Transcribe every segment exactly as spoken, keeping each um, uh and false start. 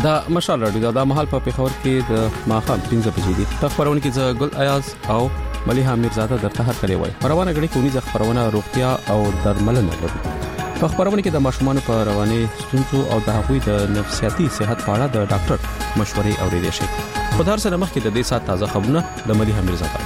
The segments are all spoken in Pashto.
دا مشال رادیو دا محل په پیښور کې د ماخام پنځه بجې دي. په خبرونه کې زه ګل ایاز او مليحه میرزاده درته هر کلی وای. روانه غړي کومې ځ خبرونه روغتیا او درملنه لري. په خبرونه کې د ماشومان په رواني ستونزو او د هغوی د نفسیاتي صحت په اړه د ډاکټر مشورې اورېدل شي. په دار سره مخکې د دې سات تازه خبرونه د مليحه میرزاده.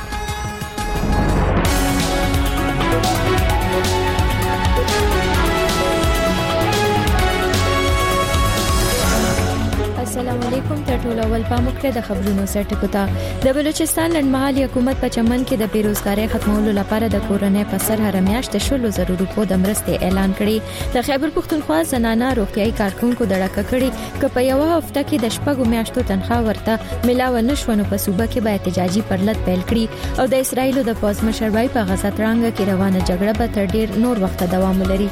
السلام علیکم. ټول اول پاموکړه د خبرونو سرټکو ته. د بلوچستان لړمحلي حکومت په چمن کې د بیروزګارۍ ختمولو لپاره د کورونې په سر هر میاشت شلو زره روپو د مرستې اعلان کړي. د خیبر پښتونخوا زنانه روغتيایي کارکونکو د ډاکټر کړي ک په یو هفته کې د شپږو میاشتو تنخواه ورته ملاو نشونه په صوبه کې به احتجاجي پرلط پیل کړي او د اسرایل د پوز مشروعي په غزا ترانګ کې روانه جګړه به تر ډیر نور وخت دوام لري.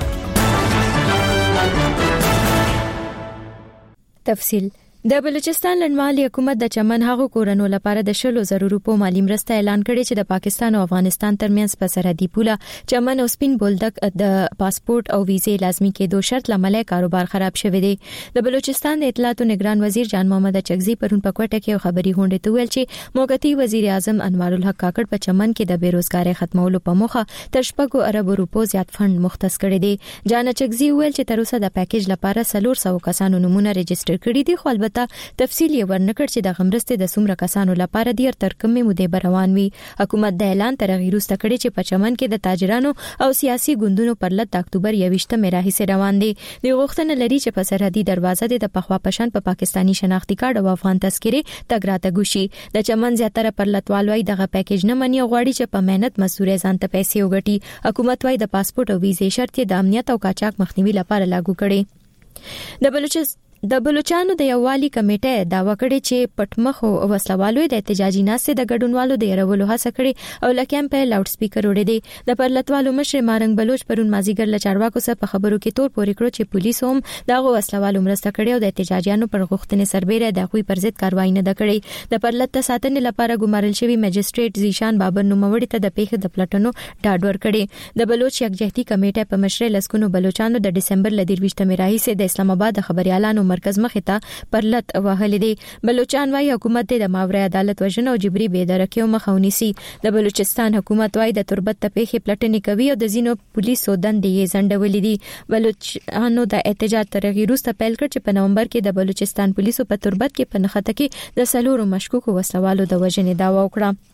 تفصیل. د بلوچستان لړمحلي حکومت د چمن هغو کورونو لپاره د شلو زره روپو مالی مرسته اعلان کړي چې د پاکستان او افغانستان ترمنځ په سرحدي پوله چمن او سپین بولدک د پاسپورت او ویزې لازمي کېدو شرط لامل کاروبار خراب شوی دی. د بلوچستان د اطلاعات او نگران وزیر جان محمد چغزي پرون په کوټه کې خبري غونډه ته ویل چې موقتی وزیر اعظم انوار الحق کاکړ په چمن کې د بیروزګارۍ ختمولو په موخه تر شپږو ارب روپو زیات فند مختص کړی دی. جان چغزي ویل چې تر اوسه د پیکیج لپاره څلور سوه کسانو نمونه ريجستر کړي دي، خو البته تفصیل یې ورنکړ چې د غمرستې د څومره کسانو لپاره دی تر کومه مودې روان وي. حکومت د اعلان تر غیروسته کړي چې په چمن کې د تاجرانو او سیاسي ګوندونو پر لټ د اکتوبر یوویشتمه مې راهیسې روان دي. د غوښتنه لري چې په سرحدي دروازه د پخوا پشن په پا پاکستانی شناختی کارت او افغان تذکره تګراته ګوشي. د چمن زیاتره پر لټوالوي دغه پیکیج نه مني او غواړي چې په مهنت مسورې ځان ته پیسې وګټي. حکومت وايي د پاسپورت او ویزې شرط د امنیت او قاچاق مخنیوي لپاره لاګو کړي. د بلوچستان د بلوچستان د یووالي کمیټه داوا کړې چې پټمخ او وسلوالو د احتجاجي ناسې د ګډونوالو د يرولو هڅه کړې او لکه په لاوډ سپیکر وړي دي. د پرلطوالو مشر مارنګ بلوچ پرون مازیګر له چارواکو سره په خبرو کې تور پورې کړو چې پولیس هم دغه وسلوالو مرسته کړې او د احتجاجیانو پر غوښتنې سربېره د خوې پر ضد کاروایی نه کړې. د پرلط ساتنې لپاره ګمارل شوی مجستریټ زیشان بابر نوموړي ته د پیښې د پلټنو ډاډ ورکړي. د بلوچ یکجهتي کمیټه په مشر لسکونو بلوچستانو د دسمبر ل درویشتمه راهیسې د اسلام آباد د خبريالانو مرکز مخې ته پرلط وهلې دي. بلوچستان وايي حکومت د ماورای عدالت وژنه او جبري بېدرکیو مخه ونیسي. د بلوچستان حکومت وايي د تربت ته پیښې پلټنې کوي او د زینو پولیسو دندې یې ځنډولې دي. بلوچستانو د احتجاج تر غیروسته پیل کړ چې په نومبر کې د بلوچستان پولیسو په تربت کې په نخته کې د سلورو مشکوکو وسلوالو د وژنې دعوا وکړه.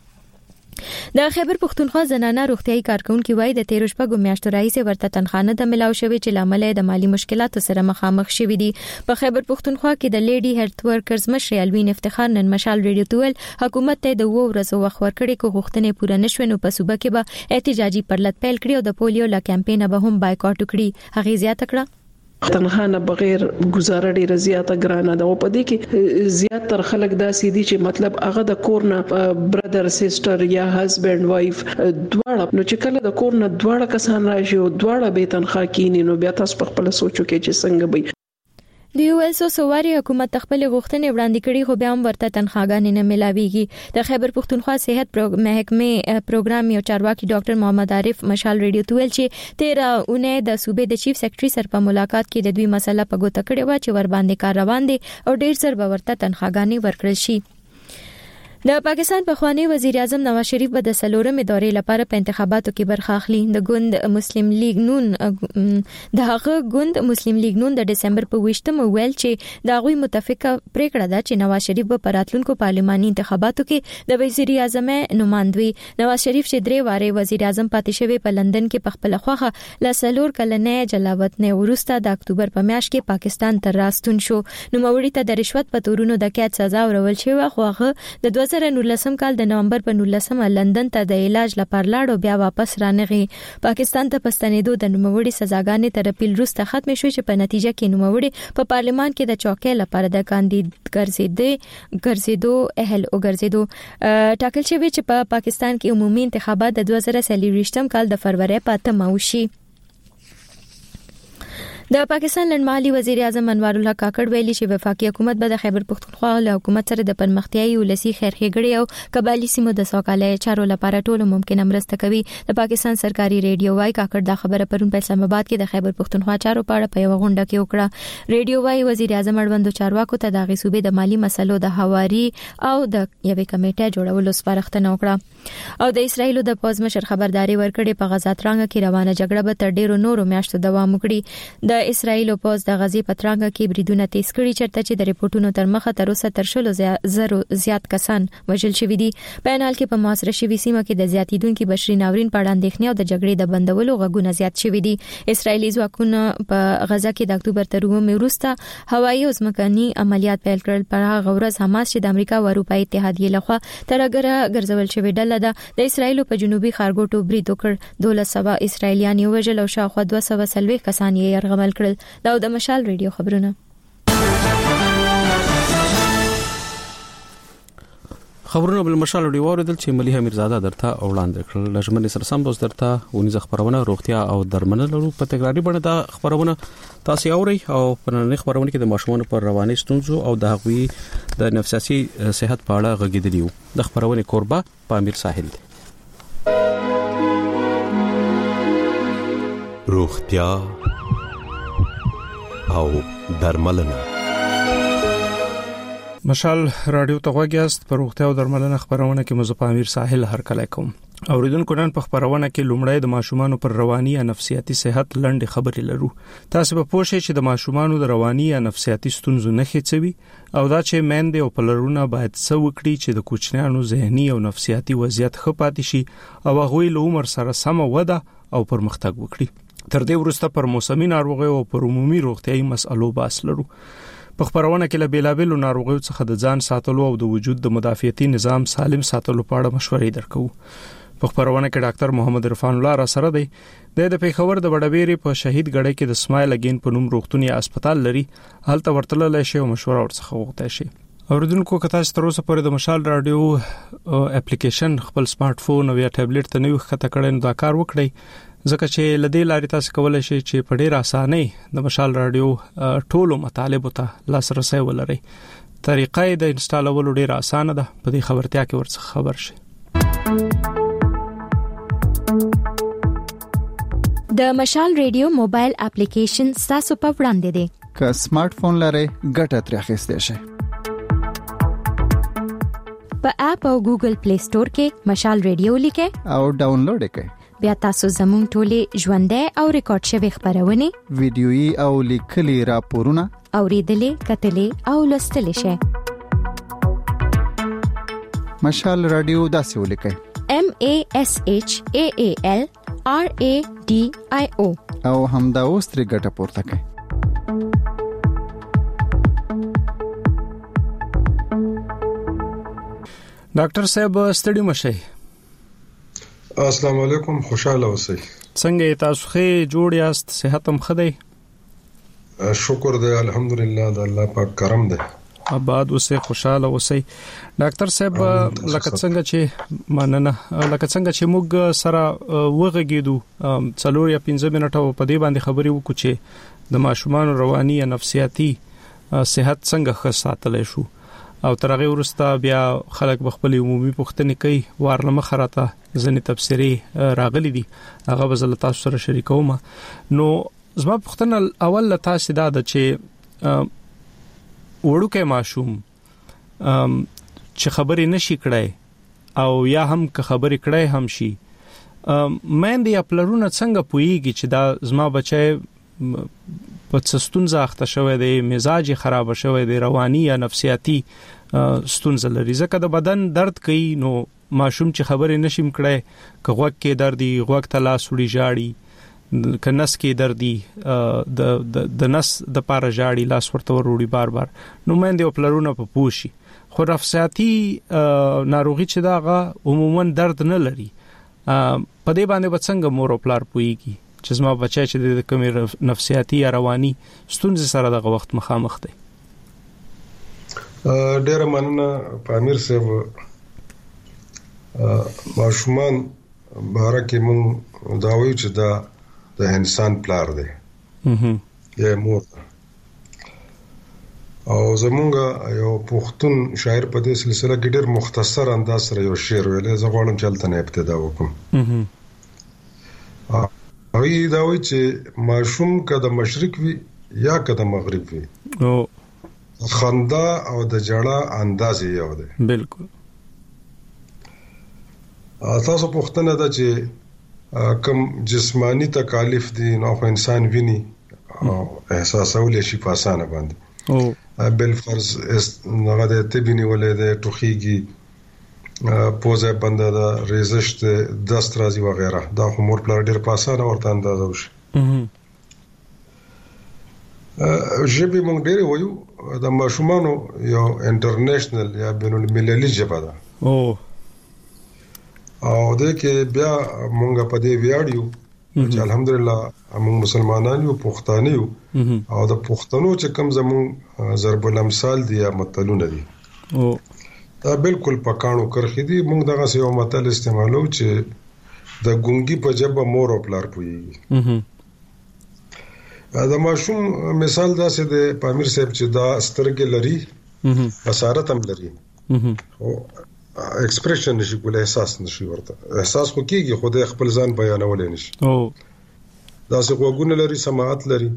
د خیبر پښتونخوا زنانه روغتيایي کارکونکو وایي د تیر شپږو میاشتو راهیسې ورته تنخانه د ملاو شوی چې لامل د مالی مشکلاتو سره مخامخ شوی دي. په خیبر پښتونخوا کې د لیډي هیلث ورکرز مشر الوین افتخار نن مشال ریډیو ټول حکومت ته د وو ورځو وخت ورکړي کو غوښتنې پوره نشوي نو په صوبه کې به احتجاجي پرلط پیل کړي او د پولیو لا کمپاین به هم بایکاټ کړي. هغه زیاته کړه تنخانه بغیر گزاره ډیره زیاته ګرانه ده او په دې کې زیات تر خلک داسې دي چې مطلب هغه د کورنه برادر سیسټر یا هسبند وایف دواړه نو چې کله د کورنه دواړه کسان راشي او دواړه به تنخواه کینی نو بیا تاسو په خپل سوچو کې چې څنګه به د یو ایل سو سواري حکومت خپل غوښتنې وړاندې کړي خو بیا هم ورته تنخواګانې نه ملاويږي. د خیبر پښتونخوا صحت محکمې پروګرام یو چارواکي ډاکټر محمد عارف مشال ریډیو ته ویل چې تیرا اونۍ د صوبې د چیف سیکریټري سره په ملاقات کې د دوی مسله په ګوته کړې و چې ور باندې کار روان دي او ډېر زر به ورته تنخواګانې ورکړل شي. د پاکستان پخوانی وزیر اعظم نواز شریف به د سلورمې دورې لپاره په انتخاباتو کې برخه اخلي. د ګوند مسلم لیگ نون د هغه ګوند مسلم لیگ نون د دسمبر په ویشتمه ویل چې د هغوی متفقه پریکړه ده چې نواز شریف به په راتلونکو پارلماني انتخاباتو کې د وزیر اعظم نمائندوي. نواز شریف چې درې واره وزیر اعظم پاتې شوی په لندن کې په خپل خوخه ل سلور کلنې جلاوطن ورسته د اکتوبر په میاشت کې پاکستان تر راستون شو. نو موري ته د رشوت په تورونو د قید سزا ورول شوی خو هغه د دوه زره نولسم کال د نومبر په نولسمه لندن ته د علاج لپاره لاړ او بیا واپس رانغی. پاکستان ته پستنېدو د نوموړي سزاګانې تر اپریل وروسته ختم شوې چې په نتیجه کې نوموړي په پارلمان کې د چوکۍ لپاره د کاندید ګرځېدې ګرځېدو اهل او ګرځېدو ټاکل شوی چې په پاکستان کې عمومي انتخابات د دوه زره څلوېښتم کال د فروری په اتمه وشي. د پاکستان لنډمحلي وزیر اعظم انوار الله کاکړ ویلي چې وفاقي حکومت به د خیبر پختونخوا له حکومت سره د پرمختیايي ولسی خیرخېګړې او قبایلی سیمو د سوکالۍ چارو لپاره ټولو ممکنه مرسته کوي. د پاکستان سرکاري ریډیو وايي کاکړ دا خبره پرون په اسلام آباد کې د خیبر پختونخوا چارو په اړه په یو غونډه کې وکړه. ریډیو وايي وزیر اعظم اړوندو چارواکو ته د غي صوبې د مالی مسلو د حواري او د یوې کمیټې جوړولو سپارښتنه وکړه. او د اسرایل د پوز مشر خبرداري ورکړې په غزا ترانګ کې روانه جګړه به تر ډیرو نورو میاشتو دوام وکړي. د اسرایل پوز د غزي پترانګ کې بریدونه تیز کړي چرته چې د ریپورتونو تر مخه تر اوسه تر شلو زرو زیات کسان وژل شوي دي. په حال کې په محاصره شوي سیمه کې د زیاتیدونکو بشري ناورین په اړه اندېښنې او د جګړې د بندولو غږونه زیات شوي دي. اسرایلی ځواکونه په غزا کې د اکتوبر تر اووه وروسته هوایي او ځمکني عملیات پیل کړل. پر هغه ورځ حماس چې د امریکا او اروپای اتحادیې لخوا ترګره ګرځول شوی ډله ده د اسرایل په جنوبي خارګوټو برید وکړ. دولس سوه اسرایلیان یې وژل او شاوخوا دوه سوه څلوېښت کسان یې یرغمل کړل. دا د مشال ریډیو خبرونه. خبرونه بل مشال ریډیو اوریدل چې مليحه میرزاده درته وړاندې کړل. لجمن سره سم بوس درته ونیزه خبرونه روغتیا او درملنه په تکراری بڼه دا خبرونه تاسو اوري او په نن خبرونه کې د ماشومان پر رواني ستونزو او د هغوی د نفسیاتي صحت په اړه غږیدلی وو. د خبرونه کوربه پامیر ساحل دی. روغتیا او درملنه. مشال رادیو ته غوږیاست. پر روغتیا او درملنه خبرونه کې مزه پامیر ساحل هر کله کوم. اوریدونکو نن په خبرونه کې لومړی د ماشومان پر رواني او نفسیاتي صحت لنډه خبرې لرو. تاسو به پوه شئ چې د ماشومان د رواني او نفسیاتي ستونزو نه خېڅوي او دا چې مېندې او پلرونه باید څه وکړي چې د کوچنیانو ذهني او نفسیاتي وضعیت ښه پاتې شي او هغوی له عمر سره سم وده او پرمختګ وکړي. تر دې وروسته پر موسمي ناروغیو او پر عمومي روغتيایي مسئلو باس لرو. په خبرونه کې له بیلابېلو ناروغیو څخه د ځان ساتلو او د وجود د مدافعتي نظام سالم ساتلو په اړه مشورې درکو. په خبرونه کې ډاکټر محمد عرفان الله را سره دی. د پیښور د وډبېری په شهید غړې کې د سمایل اگین په نوم روغتونی هسپتال لري. هلته ورتلل شي او مشوره ورڅخه وغوښتل شي. اوریدونکو که تاسو تر اوسه پورې د مشال رادیو اپلیکیشن خپل سمارټ فون او یا ټابلیټ ته نوې خطه کړئ نو دا کار وکړئ. ځکه چې لدې لارې تاسو کولای شئ چې په ډېر اسانۍ د مشال رادیو ټولو مطالبو ته لاسرسي ولرئ. طریقې د انسټالولو ډېر اسانه ده. په دې خبرتیا کې ورڅخه خبر شئ. د مشال رادیو موبایل اپلیکیشن تاسو په وړاندې دی. که سمارټ فون لرئ ګټه ترې اخیستئ شئ. په اپ او ګوګل پلی سٹور کې مشال رادیو لیکئ او ډاونلوډ کړئ. بیا تاسو زموږ ټولې ژوندۍ او ریکارډ شوی خبرونه ویډیويي او لیکلي راپورونه اوریدلې کتلې او لوستلې شئ. مشال رادیو داسې ولیکئ M A S H A A L R A D I O او همدا اوس ترې ګټه پورته کړئ. ډاکټر صاحب ستړي مشئ. السلام علیکم، خوشاله اوسئ. څنګه تاسو ښه جوړ یاست؟ صحت هم ښه دی؟ شکر دی الحمدلله، د الله پاک کرم دی. آباد اوسئ، خوشاله اوسئ. ډاکټر صاحب لکه څنګه چې مننه لکه څنګه چې موږ سره وغږیدو څلور یا پنځه منټه په دې باندې خبرې وکړو چې د ماشومان رواني او نفسیاتي صحت څنګه ښه ساتلی شو او تر هغه وروسته بیا خلک بخپل عمومي پوښتنې کوي. وارلمه خراته ځنې تفسیری راغلي دي، هغه به زه تاسو سره شریکوم. نو زما پوښتنه اول له تاسو دا ده چې وړوکی ماشوم چې خبرې نشي کړای او یا هم که خبرې کړای هم شي، مېندې یا پلرونه څنګه پوهیږي چې دا زما بچی په ستونزه اخته شوی دی، مزاج خراب شوی دی، رواني یا نفسیاتي ستونزه لري؟ ځکه د بدن درد کوي نو ماشوم چې خبرې نشیم کړای، که غوږ کې دردي غوږ ته لاس وړي ژاړي، که نس کې دردي د د نس د پاره ژاړي لاس ورته وروړي بار بار، نو مېندې او پلرونه په پوښي. خو نفسیاتي ناروغي چې داغه عموما درد نه لري، په دې باندې به څنګه مور او پلار پوهیږي چې زما بچی چې د کومې نفسیاتي یا رواني ستونزې سره دغه وخت مخامخ دی؟ ډېره مننه پامیر صاحب. ماشومان باره کې مونږ دا وایو چې دا د انسان پلار دی. یا مور او زمونږ یو پښتون شاعر په دې سلسله کې ډېر مختصر انداز سره یو شعر ویلی، زه غواړم چې هلته نه ابتدا وکړم. هغوی دا وایي چې ماشوم که د مشرق وي یا که د مغرب وي، خندا او د ژړا انداز یې یو دی. بالکل. تاسو پوښتنه ده چې کوم جسمانی تکالیف دي نو خو انسان ویني او احساسولی شي په اسانه باندې. او بالفرض هغه د تبینی ولې د ټوخیږي، پوزه بنده ده، ریزش ده، دست راځي وغیرہ، دا خو مور پلار ډېر په اسانه ورته اندازه وشي. ژبې موږ ډېرې وایو، د ماشومانو یو انټرنیشنل یا بین المللي ژبه ده. او او د کې بیا موږ په دې ویاړو چې الحمدلله موږ مسلمانان یو، پښتانه یو، او د پښتنو چې کوم زموږ ضرب الامثال دي یا متلونه دي، او دا بالکل پکانو کرخې دي. موږ دغه یو متل استعمالو چې د ګونګي په ژبه مور او پلار پوهیږي. دا ماشوم مثال داسې د پامیر صاحب چې دا سترګې لري، بصارت هم لري، او ایکسپریشن نشي کولای، احساس نشي ورته، احساس خو کېږي خو د خپل ځان بیانولای نشي. او داسې غوږونه لري، سماعت لري،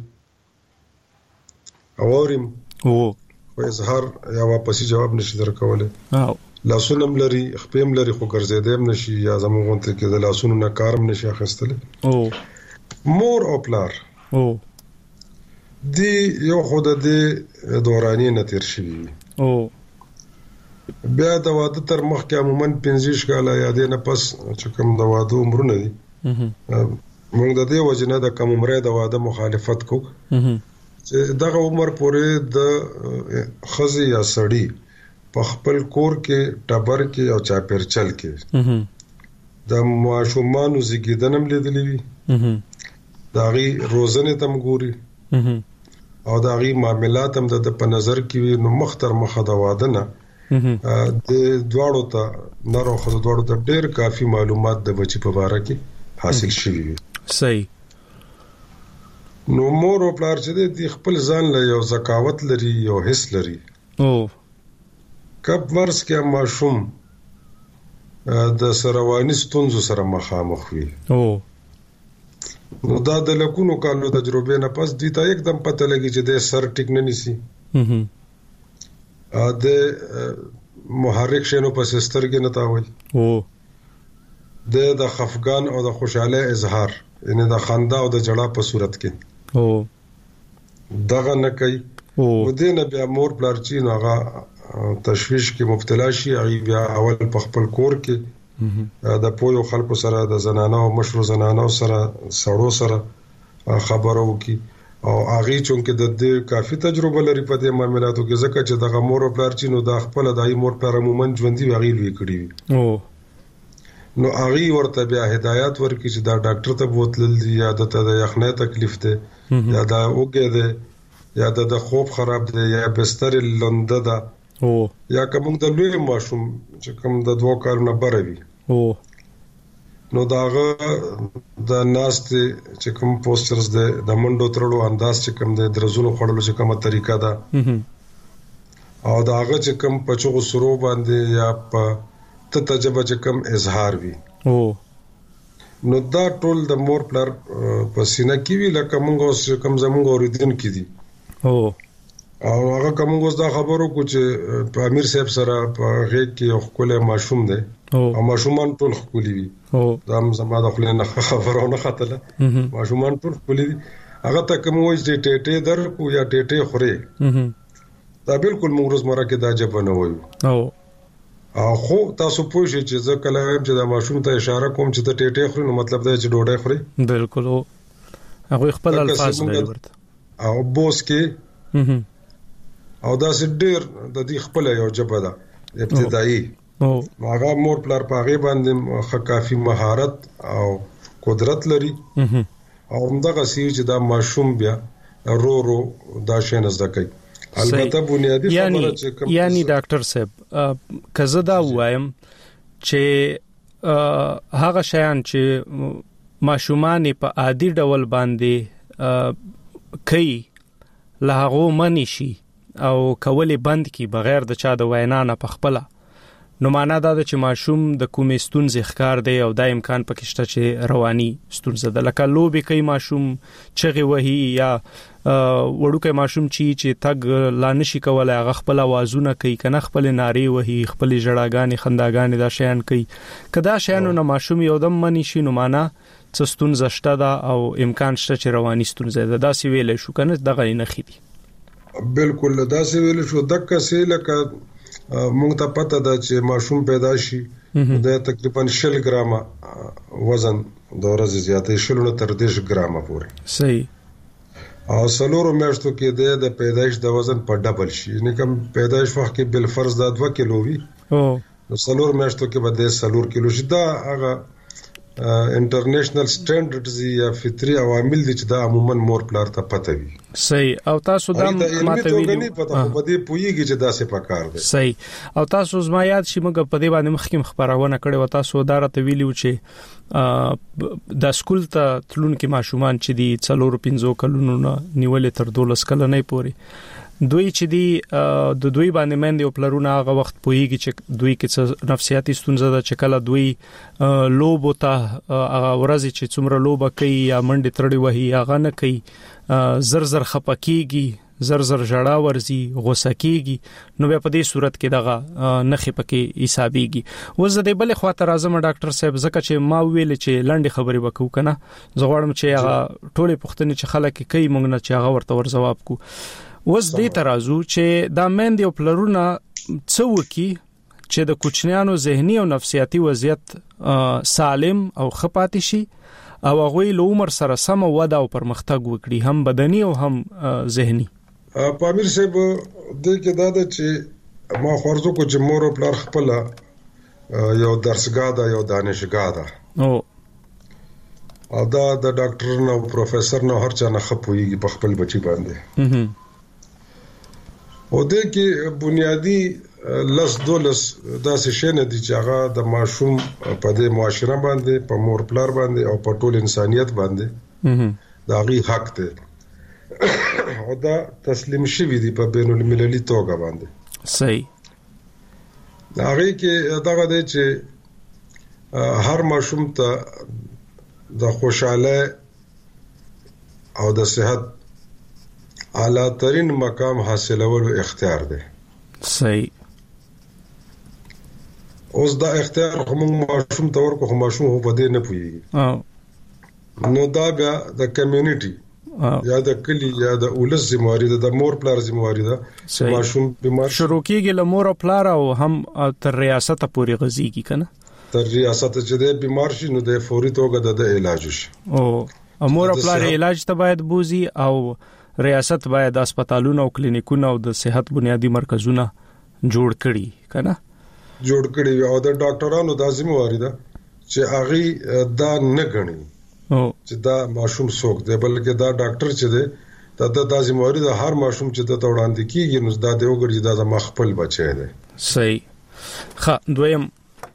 اوریم، او خو اظهار یا واپسی جواب نشي درکولای. او لاسونه هم لري، خپې هم لري، خو ګرځېدی هم نشي، یا زموږ غونته کې د لاسونو نه کار هم نشي اخیستلی. او مور او پلار او دی یو خو د دې دوراني نه تېر شوي وي. او بیا د واده تر مخکې عموماً پنځه ویشت کاله یا دې نه پس چې کوم د واده عمرونه دي، موږ د دې وجې نه د کم عمرۍ د واده مخالفت کوو چې دغه عمر پورې د ښځې یا سړي په خپل کور کې، ټبر کې او چاپېرچل کې د ماشومانو زیږېدنه هم لیدلې وي، د هغې روزنې ته هم ګوري، او د هغې معاملات هم د په نظر کې وي. نو مخ تر مخه د واده نه د دواړو ته، نر او ښځو دواړو ته ډېر کافي معلومات د بچي په باره کې حاصل شوي وي. صحیح. نو مور او پلار چې دی خپل ځان له یو ذکاوت لري، یو حس لري. او کب ورس کې ماشوم د سرواني ستونزو سره مخامخ وي، او نو دا د لکونو کالو تجربې نه پس دوی ته یکدم پته لګي چې د سر ټیک نه نیسي، د محرک شینو پس سترګې نه تاوي، او د د خفګان او د خوشاله اظهار، یعنی د خندا او د جړا په صورت کې او دغه نه کوي. او دې نه بیا مور پلار چې نو هغه تشویش کې مبتلا شي، هغه بیا اول په خپل کور کې د پویو خلکو سره، د زنانو او مشرو زنانو سره، سړو سره خبرو کی، او هغه چونکه د دې کافي تجربه لري په دې معاملاتو کې، ځکه چې د مور او پلار چې نو د خپل دای مور پر عموما ژوندۍ هغه لوي کړی وي. او نو هغه ورته بیا هدایت ورکړي چې دا ډاکټر ته بوتل دي، یا د یخنۍ تکلیف ده، یا دا اوګه ده، یا د خوب خراب ده، یا بستر لنده ده، او یا کوم د لوی ماشوم چې کوم د دوه کارونه بروي. او نو داغه د ناست چې کوم پوسټرز ده، د منډو ترلو انداز چې کوم د درزونو خړلو چې کومه طریقه ده، او داغه چې کوم پچو سرو باندې یا په ته تجربه چې کوم اظهار وي، او نو دا ټول د مور پلار په سینه کې وی، لکه موږ اوس کوم زموږ اوریدونکو دي. او او هغه کوم اوس دا خبرو کو چې په امیر صاحب سره په غیږ کې یو خپل ماشوم دی، او ماشومان ټول خولي وي. او دا زما د خپل نه خبرونه خاطله ماشومان ټول خولي دي. هغه ته کوم وایي چې ټېټې در کو یا ټېټې خوري، دا بالکل موږ روزمره کې دا جبه نه وایو. او او خو تاسو پوه شئ چې ځکه لږ چې د ماشوم ته اشاره کوم چې ته ټېټې خوري، نو مطلب دا چې ډوډۍ خوري. بالکل. او هغه خپل الفاظ لري ورته، او بوس کې او دا سې ډېر د دې خپل یو جبه ده ابتدایي. او هغه مور پلار په هغه باندې کافي مهارت او قدرت لري، او همدغه سې چې دا ماشوم بیا رو رو دا شی نه زده کوي. البته بنیادی خبره چې کوم یعنی ډاکټر صاحب کزه دا وایم چې هغه شیان چې ماشومان په عادي ډول باندې کوي له هغه منی شي او کولې بند کی بغیر د چا د وینا نه پخپله، نو معنا دا ده چې ماشوم د کومې ستونزې ښکار دی او دا امکان پکې شته چې رواني ستونزه ده. لکه لوبې کوي ماشوم، چغې وهي، یا وړوکی ماشوم چې چې تګ لا نشي کولی هغه خپل اوازونه کوي، که نه خپل نارې وهي، خپل ژړاګانې خنداګانې دا شیان کوي. که دا شیانو نه ماشوم یو دم منی شي نو معنا څه ستونزه شته ده او امکان شته چې رواني ستونزه ده. داسې ویلی شو که نه دغه نښې دي. بالکل داسې ویلی شو. دقه سې لکه مونږ ته پته ده چې ماشوم پیدا شي د تقریبا شل ګرامه وزن د ورځې زیاتې شل نه تر دېرش ګرامه پورې. صحیح. او څلورو میاشتو کې د پیدایش د وزن په ډبل شي، یعنی کوم پیدایش وخت کې بل فرض دا دوه کیلو وي، نو څلور میاشتو کې به د څلور کیلو شي. دا هغه انټرنیشنل سټانډرډز یا فطري عوامل دي چې دا عموما مور پلار ته پته وي. صحیح. او تاسو دا ماته ویلي نه پته په دې پویږي چې دا څه پکار دي. صحیح. او تاسو زما یاد شي موږ په دې باندې مخکې خبرونه کړې و، تاسو دا راته ویلو چې د سکول ته تلونکي ماشومان چې دي څلور پنځو کلونو نه نیولې تر دولس کلنې پورې، دوی چې دی د دوی باندې مند او پلرونه هغه وخت پویږي چې دوی کې نفسیاتي ستونزه ده، چې کله دوی لوب ته هغه ورځ چې څومره لوب کوي یا منډه ترړي وهي هغه نه کوي، زر زر خپکیږي، زر زر ژړا ورزي، غوسه کیږي، نو بیا په دې صورت کې دغه نخې پکې حسابيږي. وز د بل خواته راځم ډاکټر صاحب، ځکه چې ما ویل چې لنډي خبرې وکړو کنه، زه غواړم چې هغه ټولې پوښتنې چې خلک کوي موږ نه چې هغه ورته ور جواب کو. وز دې ترازو چې دا مند یو پلرونه څه وکي چې د کوچنیانو ذهني او نفسیاتي وضعیت سالم او خپاتې شي او هغه له عمر سره سم وده او پرمختګ وکړي، هم بدني او هم ذهني. پامیر صاحب دې کې دا ده چې ما خورځو کو چې مور او پلار خپل یو درسګاه ده، یو دانشګاه ده، او دا د ډاکټر نو پروفیسور نو هر چا نه خپويږي په خپل بچي باندې. او دې کې بنیادی لس دولس داسې شی نه دي چې هغه د ماشوم په دې معاشره باندې، په مور پلار باندې او په ټول انسانيت باندې دا غي حق دی او دا تسلیم شوی دی په بین المللي توګه باندې. صحیح. دا غي کې دا غوډه چې هر ماشوم ته د خوشاله او د صحت اعلی ترین مقام حاصلولو اختیار دی. صحیح. اوس دا اختیار کوم ماشوم ته ورکو، خو ماشوم هو په دې نه پوهیږي، نو دا بیا د کمیونټي یا د کلی یا د ولس ذمہواری ده، د مور پلار ذمہواری ده. ماشوم بیمار شروع کیږي له مور او پلار او هم تر ریاست پورې غزيږي کنه، تر ریاست چې د بیمار شي نو د فوري توګه د علاج شي. او مور او پلار علاج ته باید بوزي او ریاست باید هسپتالونه او کلینیکونه او د صحت بنیادی مرکزونه جوړ کړي کنه، جوړ کړي. او د ډاکټرانو د ذمہواری ده چې هغه دا نه غني چې دا ماشوم څوک دی، بلکې دا ډاکټر چې دی دا د ذمہواری ده هر ماشوم چې د وړاندې کیږي نو دا د وګړي دا د خپل بچی دی. صحیح. ښه. دویم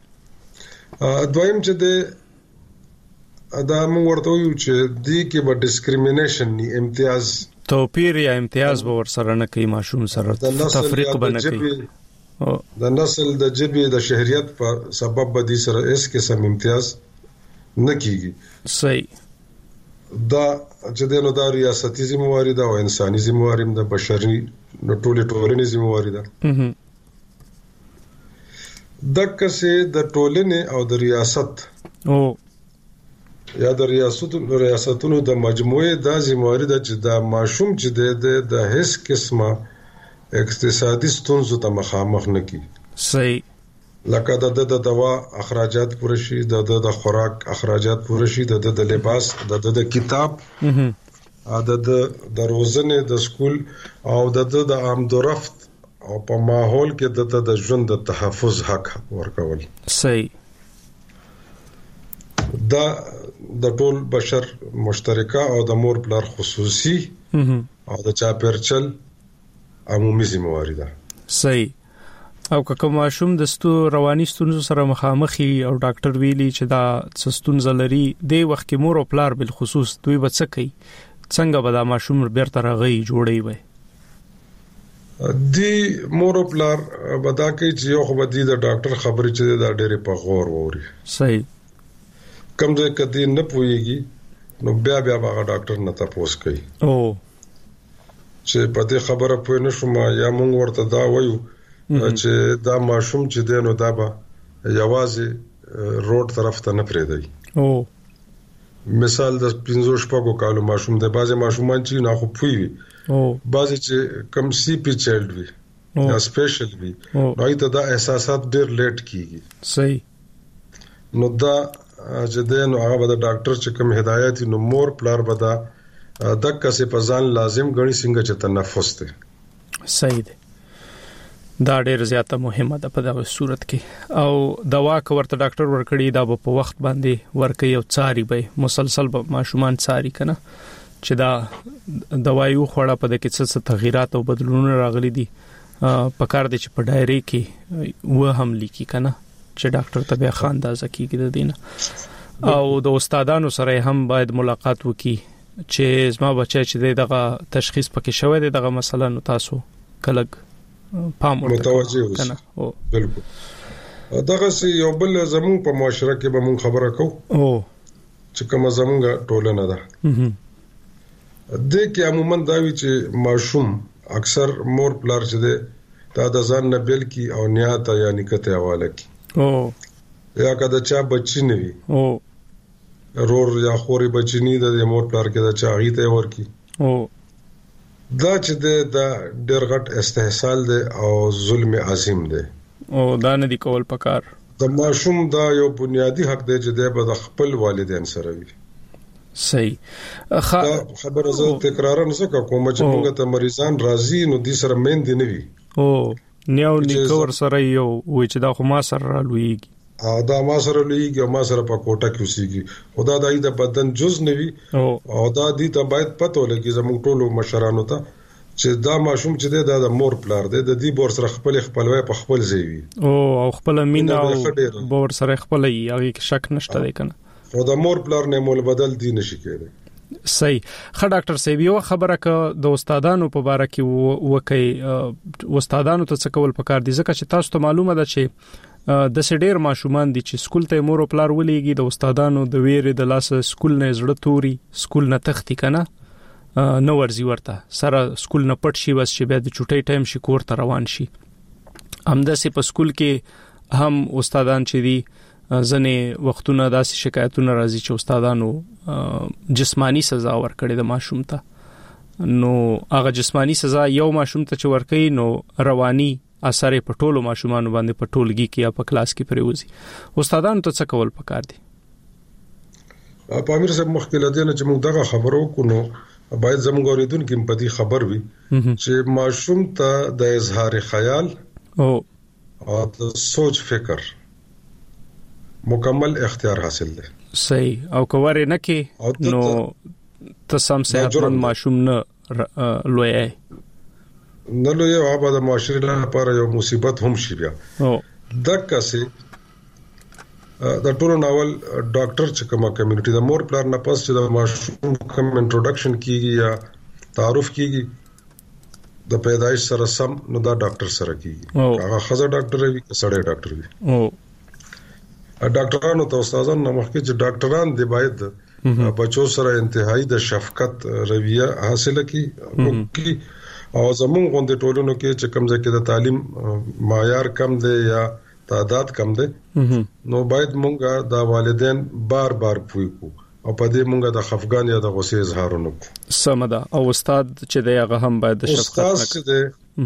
دویم چې د دا موږ ورته یو چې دی کې به ډیسکریمینیشن ني، امتیاز توپیر یا امتیاز به ور سره نه کوي، ماشوم سره تفریق به نه کوي، د نسل د جبې د شهریت په سبب به دي سره اس قسم امتیاز نه کیږي. صحیح. دا چې د نو د ریاستي ذمہواری ده او انساني ذمہواری ده، بشري نو ټولې ټولنې ذمہواری ده. دغه څه د ټولنې او د ریاست او یا د ریاستونو ریاستونو د مجموعه د ذمہواری ده چې د ماشوم چې د د هیڅ قسمه اقتصادي ستونزو ته مخامخ نه کی. صحیح. لکه د د دوا اخراجات پوره شي، د د خوراک اخراجات پوره شي، د د لباس، د د کتاب، د د د روزنه د سکول او د د آمد و رفت او په ماحول کې د د ژوند د تحفظ حق ورکول. صحیح. دا د ټول بشر مشترکه او د مور پلار خصوصي او د چاپیرچل عمومي ذمہواری ده. صحیح. او که ماشوم د ستو رواني ستونزو سره مخامخي او ډاکټر ویلي چې دا ستونزه لري، د وخت کې مور او پلار بل خصوص دوی به څه کوي څنګه به دا ماشوم بیرته راغی جوړی وي دی مور پلار بدا کې چې یو خو بدی د ډاکټر خبرې چې دا ډېرې په غور ووري صحیح کوم ځای کدي نه پويږي نو بیا بیا هغه ډاکټر نه تاسو کوي او چې په دې خبره پوه نه شوم یا مونږ ورته دا وایو چې دا ماشوم چې دینو دا به یوازې روډ طرف ته نه پریږدي او مثال د پنځو شپږو کالو ماشوم د بازي ماشومان چې نه خو پوي او بازي چې کم سی پی چایلډ وي یا سپیشل وي نو ایته دا احساسات ډېر لیټ کیږي صحیح نو دا چې دینو هغه د ډاکټر چې کوم هدایت نو مور پلار بدا دغه څه په ځان لازم غني څنګه چې تنفس ته صحیح ده دا ډېر زیاته مهمه ده په دغه صورت کې او دوا کورته ډاکټر ورکړي دا په وخت باندې ورکړي او څاري به مسلسل به ماشومان څاري کنه چې دا دوايو خوړه په دغه څه تغیرات او بدلونونه راغلي دي په کار دي چې په ډایري کې و هم لیکي کنه چې ډاکټر ته به خاندازه کیږي د دینه او د استادانو سره هم باید ملاقات وکړي چې زما بچی چې دغه تشخیص پکې شوی دی دغه مسله نو تاسو کلګ پام متوجه اوسئ بالکل دغه سي یو بل زمون په معاشره کې به مون خبره کو او چې کوم زمونږه ټولنه ده د کې عموما دا وی چې ماشوم اکثر مور پلار چې ده دا د ځان نه بل کی او نیاته یا نکته حواله کی او یا کدا چا بچی نه وي او رور یا خوري بچی نه د مور پلار کې دا چا غیته ورکی او دا چې دا ډېر غټ استحصال دی او ظلم عظیم دی او دا نه دی کول پکار د ماشوم دا یو بنیادی حق دی چې د خپل والدین سره وي صحیح خبره زه تکرار نه زکه کوم چې موږ ته مریضان راضي نو دي سره مين دي نه وي او نیو نیکور سره یو و چې دا خو ما سره لويږي ا دا ما سره لويږي او ما سره په کوټه کې اوسېږي خدا دای د بدن جز نه وي او دا دي ته باید پته ولګي زموږ ټولو مشرانو ته چې دا ماشوم چې د مور پلار دی د دې بور سره خپل خپلوي په خپل ځای وي او خپل مینا او بور سره خپل یې هغه شک نشته دی کنه او د مور پلار نه مول بدل دي نشي کېږي صحیح خ ډاکټر صاحب یو خبره ک د استادانو په اړه کې وکي استادانو ته څه کول پکار دي ځکه چې تاسو ته معلومه ده چې د سډیر ماشومان دي چې سکول ته مور پلار ولېږي د استادانو د ویرې د لاس سکول نه زړه توري سکول نه تختی کنه نو ورزي ورته سره سکول نه پټ شي بس چې بیا د چټي ټایم شي کور ته روان شي همداسې په سکول کې هم استادان چې دي ځنې وختونه داسې شکایتونه راځي چې استادانو جسمانی سزا ورکړي د ماشوم ته نو هغه جسمانی سزا یو ماشوم ته چې ورکړي نو رواني اثر په ټولو ماشومانو باندې په ټولګي کې یا په کلاس کې پریوزي استادانو ته څه کول پکار دي په امیر صاحب مخکله دینه چې موږ دغه خبرو کو نو باید زموږ اوریدونکو په دې خبر وي چې ماشوم ته د اظهار خیال او د سوچ فکر مکمل اختیار حاصل دی صحیح او کوره نه کې نو تسم صحتمند ماشوم نه لوی نه لوی او په د معاشري لپاره یو مصیبت هم شي بیا او دغه سي د ټولو ناول ډاکټر چې کومه کمیونټي د مور پلان نه پاس چې د ماشوم کوم انټروډکشن کیږي یا تعارف کیږي د پیدایش سره سم نو دا ډاکټر سره کیږي هغه خزه ډاکټر وي سړی ډاکټر وي او ډاکټرانو ته استادانو نه مخکې چې ډاکټران دی باید بچو سره انتهایی د شفقت رویه حاصله کی او زمون غونډه ټولونو کې چې کم ځکه د تعلیم معیار کم دی یا تعداد کم دی نو باید مونږه د والدین بار بار پوي کو او په دې مونږه د خفګان یا د غوسې اظهارونه کو سمدا او استاد چې دی هغه هم باید د شفقت استاد دی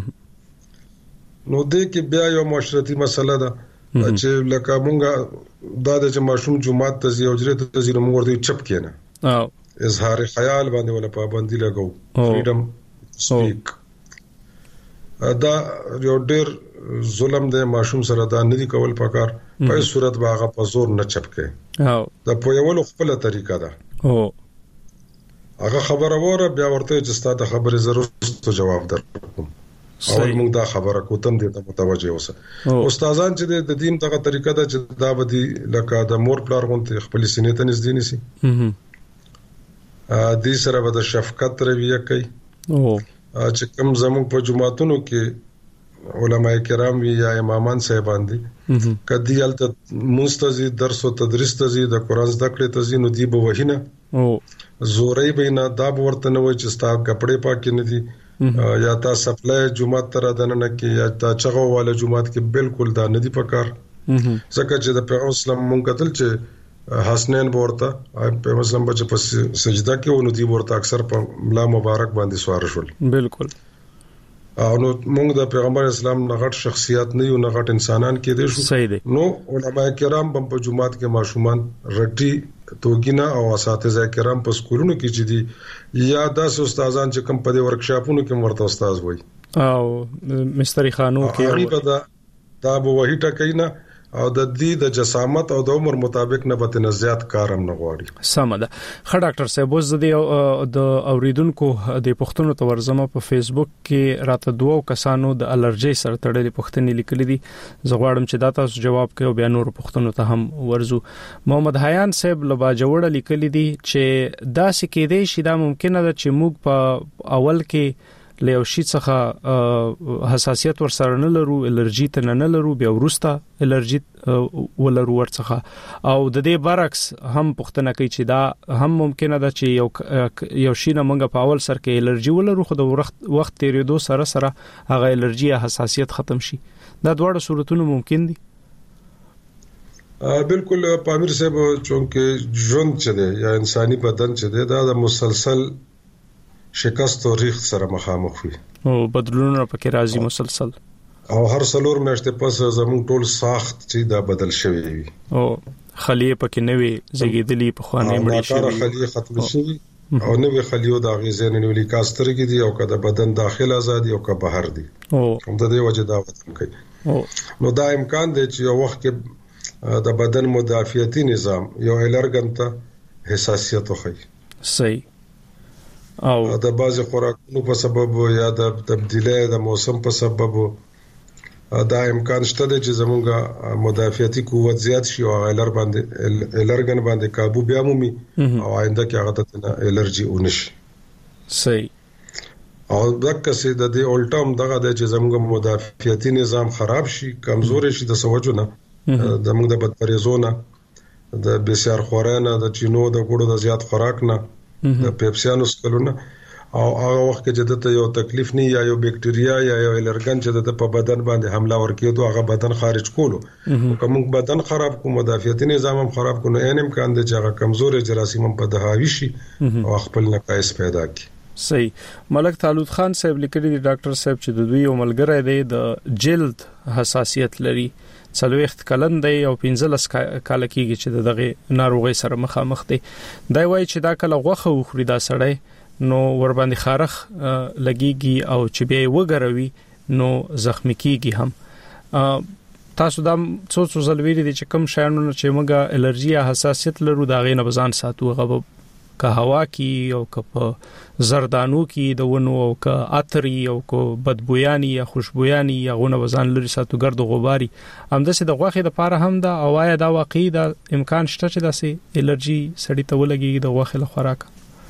نو دې کې بیا یو معاشرتي مسله ده چې لکه مونږه دا د ماشوم جمعات ته زی او جره ته زی مونږ ورته چپ کینه او اظهار خیال باندې ولا پابندي لګاو فریډم سپیک دا یو ډېر ظلم د ماشوم سره دا ندي کول پکار په صورت باغه په زور نه چپکه او دا په یو خپل طریقه ده او هغه خبره وره بیا ورته چې ستاسو خبره ضرورت جواب درکوم او موږ دا خبره کوتم دې ته متوجه اوسه استادان چې د دین دغه طریقه ده چې دا بدی لکه د مور پلار غونته خپل سینې ته نږدې نسی دې سره به د شفقت رویه کوي او چې کوم زموږ په جماعتونو کې علماء کرام وی یا امامان صاحبان دي کدی الته مستزي درس او تدریس تزي د قران زده کړې تزي نو دی به وهینه او زوري بینه دا ورته نو چې ستا کپڑے پاک نه دي یا تا سپلای جمعه تر دنه کې یا تا چغو والا جمعه کې بالکل دا نه دي پکار ځکه چې د پیغمبر اسلام مونږ کتل چې حسنین ورته په مسلم بچ په سجده کې ونو دی ورته اکثر په ملا مبارک باندې سوار شول بالکل او نو موږ د پیغمبر اسلام نه غټ شخصیت نه یو نه غټ انسانان کې دي شو صحیح دي نو علماء کرام په جمعات کې ماشومان رټي توګینا او اساتذه کرام په سکولونو کې چې دي یا داس استادان چې کوم په دې ورکشاپونو کې مرته استاد وای او مستری خانو کې دا دا به وਹੀ ټکینا او د دې د جسامت او د عمر مطابق نه به زیات کارم نه غواړي سم ده خ ډاکټر صاحب وز د د اوریدونکو د پښتنو تو ورزمه په فیسبوک کې راته دوه کسانو د الرجی سره تړلې پښتنې لیکلې دي زغواړم چې دا تاسو جواب کوي او بیا نور پښتنو ته هم ورزو محمد حیان صاحب لبا جوړه لیکلې دي چې دا سکه دې شي دا ممکنه ده چې موږ په اول کې له یو شي څخه حساسیت ورسره نه لرو الرجی ته نه لرو بیا ورسته الرجی ولرو ورڅخه او د دې برعکس هم پښتنه کوي چې دا هم ممکنه ده چې یو یو شي نه موږ په اول سر کې الرجی ولرو خو د وخت تیریدو سره سره هغه الرجی حساسیت ختم شي دا دواړه صورتونه ممکن دي بالکل پامیر صاحب چونکه ژوند چي دي یا انساني بدن چي دي دا د مسلسل شکست او ریخ سره مخامخ وي او بدلونونه پکې راځي مسلسل او هر څلور میاشتې پس زموږ ټول ساخت چې دا بدل شوی وي او خلیه پکې نوې زګیدلی په خوانه مړی شوی خلیه ختم شوی او نوې خلیو د غیزن نیولې کاسترګي دي او کده بدن داخل آزادي او که بهر دي او هم د دې وجه دا وته کوي نو دا امکان دی چې یو وخت کې د بدن مدافعتي نظام یو الرګن ته حساسیت وخی صحیح او د بعض خوراکونو په سبب یا د تبدیلی د موسم په سبب دا امکان شته چې زموږه مدافعتي قوت زیات شي او الر باندې الرګن باندې काबू بیا مومي او آینده کې هغه ته الرجی ونشي صحیح او دغه څه د دې الټم دغه د چې زموږه مدافعتي نظام خراب شي کمزور شي د سوجونه د موږ د بدپریزونه د بسیار خورانه د چینو د ګړو د زیات خوراک نه د پیپسیانو سکلونه او هغه وخت کې چې د یو تکلیف نه یا یو بکټریا یا یو الرګن چې د په بدن باندې حمله ورکېدو هغه بدن خارج کولو کوم بدن خراب کو مدافعتي نظام هم خراب کو نو ان امکان دی چې هغه کمزور جراثیم په دهاوی شي او خپل نقایص پیدا کړي صحیح ملک طالوت خان صاحب لیکلي دي ډاکټر صاحب چې د دوی یو ملګری دی د جلد حساسیت لري څلويخت کلن دی او پنځلس کال کېږي چې دغه ناروغي سره مخامخ دی دا وایي چې دا کله غوخه وخوري دا سړی نو ور باندې خارخ لګيږي او چې به وګروي نو زخمی کېږي هم تاسو دا څو څو زلویری دي چې کوم شایانو چې موږ الرجی یا حساسیت لرو دا غي نه بزان ساتو غو که هوا کې او که په زردانو کې د ونو او که عطري او که بدبویانی یا خوشبویانی یا غونه وزن لري ساتو ګرد غباري همداسې د غوخې د پاره هم دا او آیا دا واقعي دا امکان شته چې داسې الرجی سړی ته ولګي د غوخې له خوراک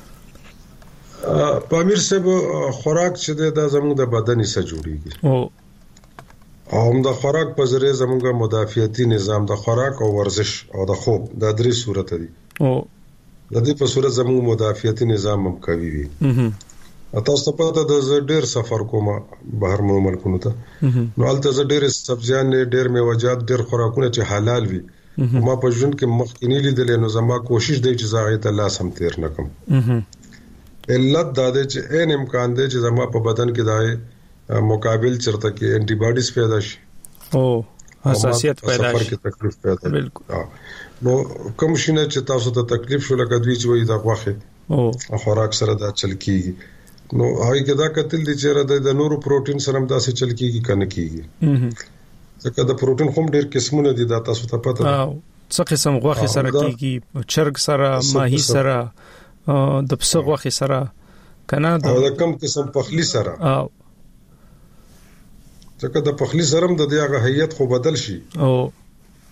پامیر صاحب خوراک چې دا زموږ د بدن سره جوړیږي او او هم د خوراک په ذریعہ زموږ مدافعتي نظام د خوراک او ورزش او د خوب د درې صورت دي او د دې په صورت زموږ مدافعتي نظام هم قوي وي تاسو ته پته ده زه ډېر سفر کوم بهر مو ملکونو ته نو البته زه ډېر سبزیان ډېر میوه‌جات ډېر خوراکونه چې حلال وي ما په ژوند کې مخکینی لیدل نو زما کوشش دی چې زاغه ته لاس هم تیر نکم علت دا ده چې ان امکان دی چې زما په بدن کې دای مقابل چرته کې انټي باډیز پیدا شي او حساسیت پیدا شي سفر کې تکلیف پیدا بالکل نو کوم شي نه چې تاسو ته تکلیف شو لکه دوی چې وایي دا غوخه او خوراک سره دا چل کیږي نو هغه کې دا کتل دي چې د نورو پروتین سره هم داسې چل کیږي کنه کیږي ځکه د پروتین هم ډېر قسمونه دي دا تاسو ته پته ده او څه قسم غوخه سره کیږي چرګ سره ماهی سره د پسه غوخه سره کنه او د کم قسم پخلی سره او ځکه د پخلی سره هم د دغه هیئت خو بدل شي او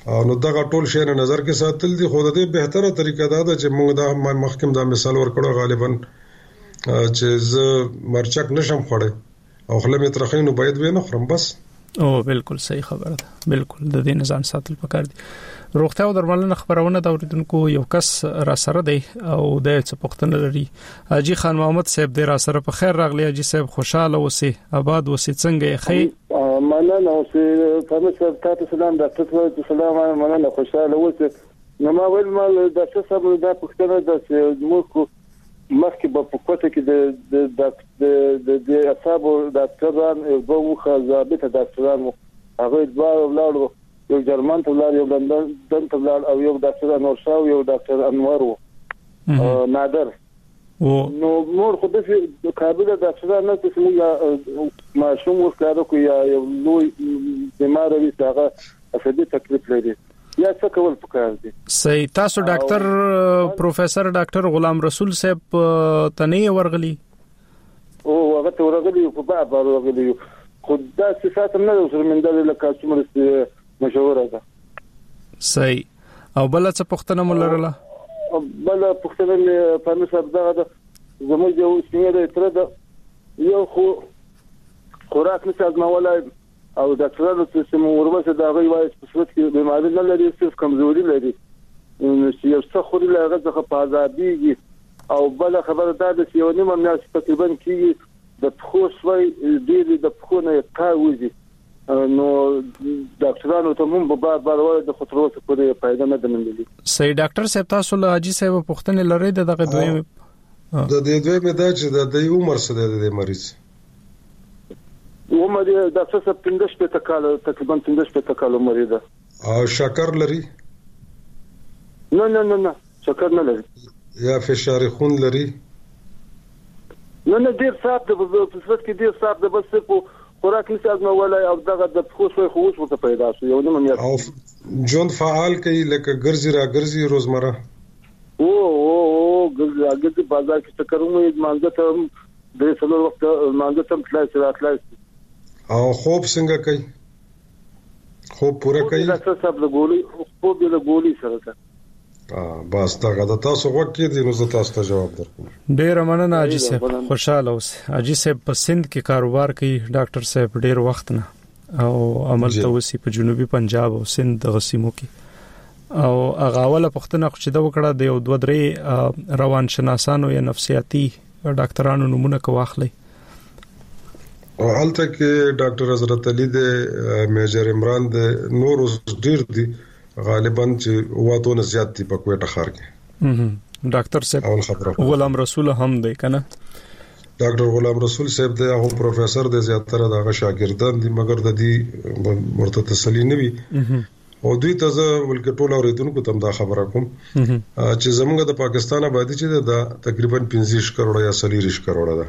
او نو دغه ټول شی نه نظر کې ساتل دي. خو د دې بهتره طریقه دا ده چې موږ دا مخکې دا مثال ورکړو غالبا چې زه مرچک نشم خوړې او خله مې ترخینو باید وینه خورم بس. او بالکل صحیح خبره ده. بالکل د دې نظام ساتل پکار دي. روغتیا او درملنه خبرونه د اوریدونکو یو کس را سره دی او د څه پوښتنه لري. حاجی خان محمد صاحب دې را سره په خیر راغلی. حاجی صاحب خوشاله اوسئ، آباد اوسئ، څنګه یې خیر؟ مننه اوسئ. فهمت صاحب تاسو سلام ډاکټر صاحب سلام مننه خوشاله اوسئ. نو ما ویل مال د څه سبب دا پوښتنه ده چې موږ مخکې په پکوته کې د د د د اصحاب ډاکټران او وخه ضابطه ډاکټران هغه دوه ولاړو، یو جرمن ته ولاړ، یو لندن ته ولاړ او یو ډاکټر انور شاه او یو ډاکټر انور و نادر. نو نور خو د کابل ډاکټران نه چې موږ ماشوم ورکړو کو یا یو لوی بیمار وي هغه افدي تکلیف لري یا څه کول پکار دي. صحیح. تاسو ډاکټر پروفیسور ډاکټر غلام رسول صاحب تنه ورغلی او هغه ته ورغلی په باب ورغلی خدای صفات نه سره من دل لکه څومره مشوره ده. صحیح. او بل څه پوښتنه مولرله؟ بل پوښتنه مې په مثال دا ده زموږ یو سینه تر ده یو خو خوراک مثال ما ولا او ډاکټرانو چې موږ ورسره دا غوي وایي په صورت کې بیماری نه لري، صرف کمزوري لري، چې یو څه خوري لږه ځکه په عذابيږي. او بل خبره دا ده چې یو نیمه میاشت تقریبا کېږي د پخو شوي ډېر د پخو نه کاوځي. نو ډاکټرانو ته موږ به بار وایي د خطرونو پورې فائدہ نه دمنلي. صحیح. ډاکټر صاحب تاسو له حاجی صاحب پوښتنه لرئ دغه دوی د دې دوی مې دا چې د دې عمر څه دی د مریض عمر د څه پنځه شپږ کال تقریبا پنځه شپږ کال عمر دی. او شکر لري؟ نه نه نه نه شکر نه لري. یا فشار خون لري؟ نه نه ډیر صاحب د فسفت کې ډیر صاحب د بس په خوراک نشي ازمه ولا او دغه د خوشوي خوش ورته پیدا شو یو نه مې او جون فعال کوي لکه ګرځي را ګرځي روزمره او او او ګرځي ګرځي بازار کې څه کوم مانځه ته د څلور وخت مانځه ته تلای شي راتلای او خوب څنګه کوي؟ خوب پوره کوي؟ دا څه سب د ګولي خوب د ګولي سره ده. اه بس دا غدا تاسو وکړئ د نو زه تاسو ته جواب درکوم. ډیر مننه حاجی صاحب، خوشاله اوسئ. حاجی صاحب په سند کې کاروبار کوي ډاکټر صاحب ډیر وخت نه او عمل ته وسی په جنوبي پنجاب او سند د غسیمو کې او هغه اوله پښتنه خو چې دا وکړه د یو دوه درې روان شناسانو یا نفسیاتي ډاکټرانو نمونه کواخلي او حالته کې ډاکټر حضرت علي د میجر عمران د نور ډیر دي غالبا چې واته نه زیات دي په کوټه خار کې. ډاکټر صاحب غلام رسول هم دی کنه؟ ډاکټر غلام رسول صاحب دی هغه پروفیسور دی، زیاتره دغه شاګردان دي مګر د دې مرته تسلی نه وي او دوی ته ولکه ټول اوریدونکو ته دا خبره کوم چې زموږ د پاکستان آبادی چې دا تقریبا پنځه کروڑ یا څلور کروڑ ده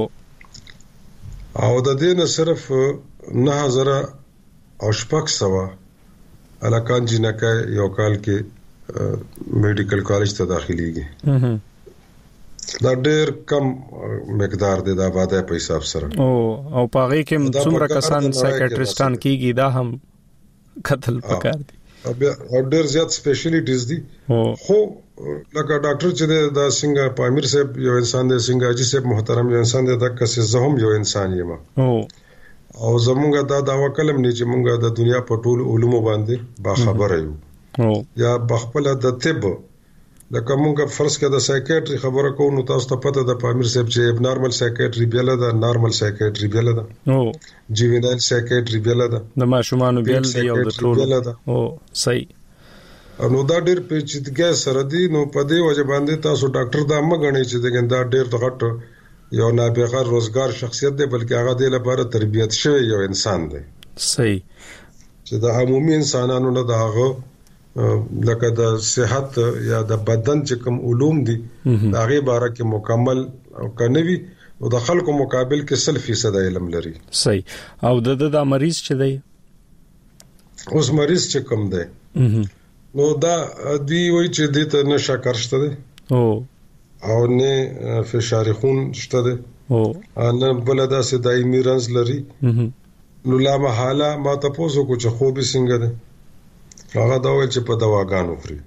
او د دې نه صرف نه هزار او شپږ سو الکان جنکه یو کال کې میډیکل کالج ته داخليږي. دا ډېر کم مقدار دی د آبادی په حساب سره او او پاره کې څومره کسان سایکیاټریسټان کېږي دا هم قتل پکار دي او ډېر زیات سپیشلیټیز دي. خو لکه ډاکټر چې دا څنګه پامیر صاحب یو انسان دی، څنګه حاجی صاحب محترم یو انسان دی، دا کسه زه هم یو انسان یم او زمونږه دا دا وکلم نه چې مونږه د دنیا په ټول علومو باندې با خبره یو یا بخپل د طب لکه مونږه فرض کړه د سایکیاټری خبره کوو نو تاسو ته پته ده پامیر صاحب چې نارمل سایکیاټری بیل ده، نارمل سایکیاټری بیل ده او جیوینال سایکیاټری بیل ده، د ماشومانو بیل دی او د ټول او صحیح نو دا ډېر پیچیدګي سره دی. نو په دې وجه باندې تاسو ډاکټر دا مګنئ چې دا ډېر غټ یو نابغه روزګار شخصیت دی بلکې هغه د لپاره تربیت شوی یو انسان دی. صحیح. چې د عمومي انسانانو نه دغه لکه د صحت یا د بدن چې کوم علوم دي هغه باره کې مکمل او کنوي او د خلکو مقابل کې سل فیصد علم لري. صحیح. او د د مریض چې دی اوس مریض چې کوم دی نو دا دی وای چې د ته نشه کارشته دی او او نه فشار خون شته ده او نه بل دا سه دایمي رنز لري نو لا محاله ما تاسو کو چې خوب څنګه ده هغه دا وایي چې په دواګانو خوري.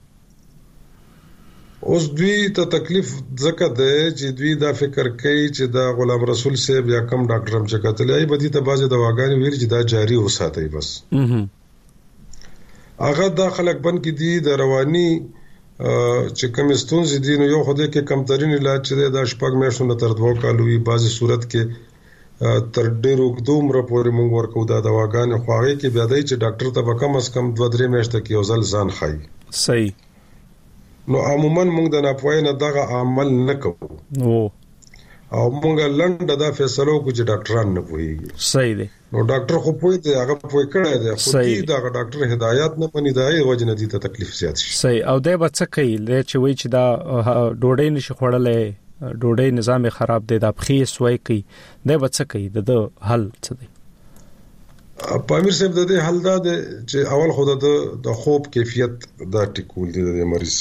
اوس دوی ته تکلیف ځکه ده چې دوی دا فکر کوي چې دا غلام رسول صاحب یا کم ډاکټر هم چې کتلې ای بدی ته بازه دواګانې ویل چې دا جاری وساتي بس. هغه دا خلک بن کې دي د رواني چې کوم ستونزې دي نو یو خوده کې کمترین علاج چې دا شپږ میاشتو نه تر دوه کالو وي بعضي صورت کې تر ډیرو دومره پورې مونږ ورکو دا دواګانې خواږي کې بیا دی چې ډاکټر ته به کم از کم دوه درې میاشتې کې یو ځل ځان خای. صحیح. نو عموما موږ د ناپوهۍ نه دغه عمل نه کوو او او موږ لنډه دا فیصله وکړو چې ډاکټران نه پوهیږي. صحیح دی. نو ډاکټر خو پوهی دی هغه پوهی کړی دی خو دې دا ډاکټر هدایت نه مني دا یې وجه نه دي ته تکلیف زیات شي. صحیح. او دا به څه کوي چې وایي چې دا ډوډۍ نشي خوړلې ډوډۍ نظام خراب دی دا پخې سوي کوي دا به څه کوي د حل څه دی؟ پامیر صاحب د دې حل دا دی چې اول خو د د خوب کیفیت دا ټیکول دي د مریض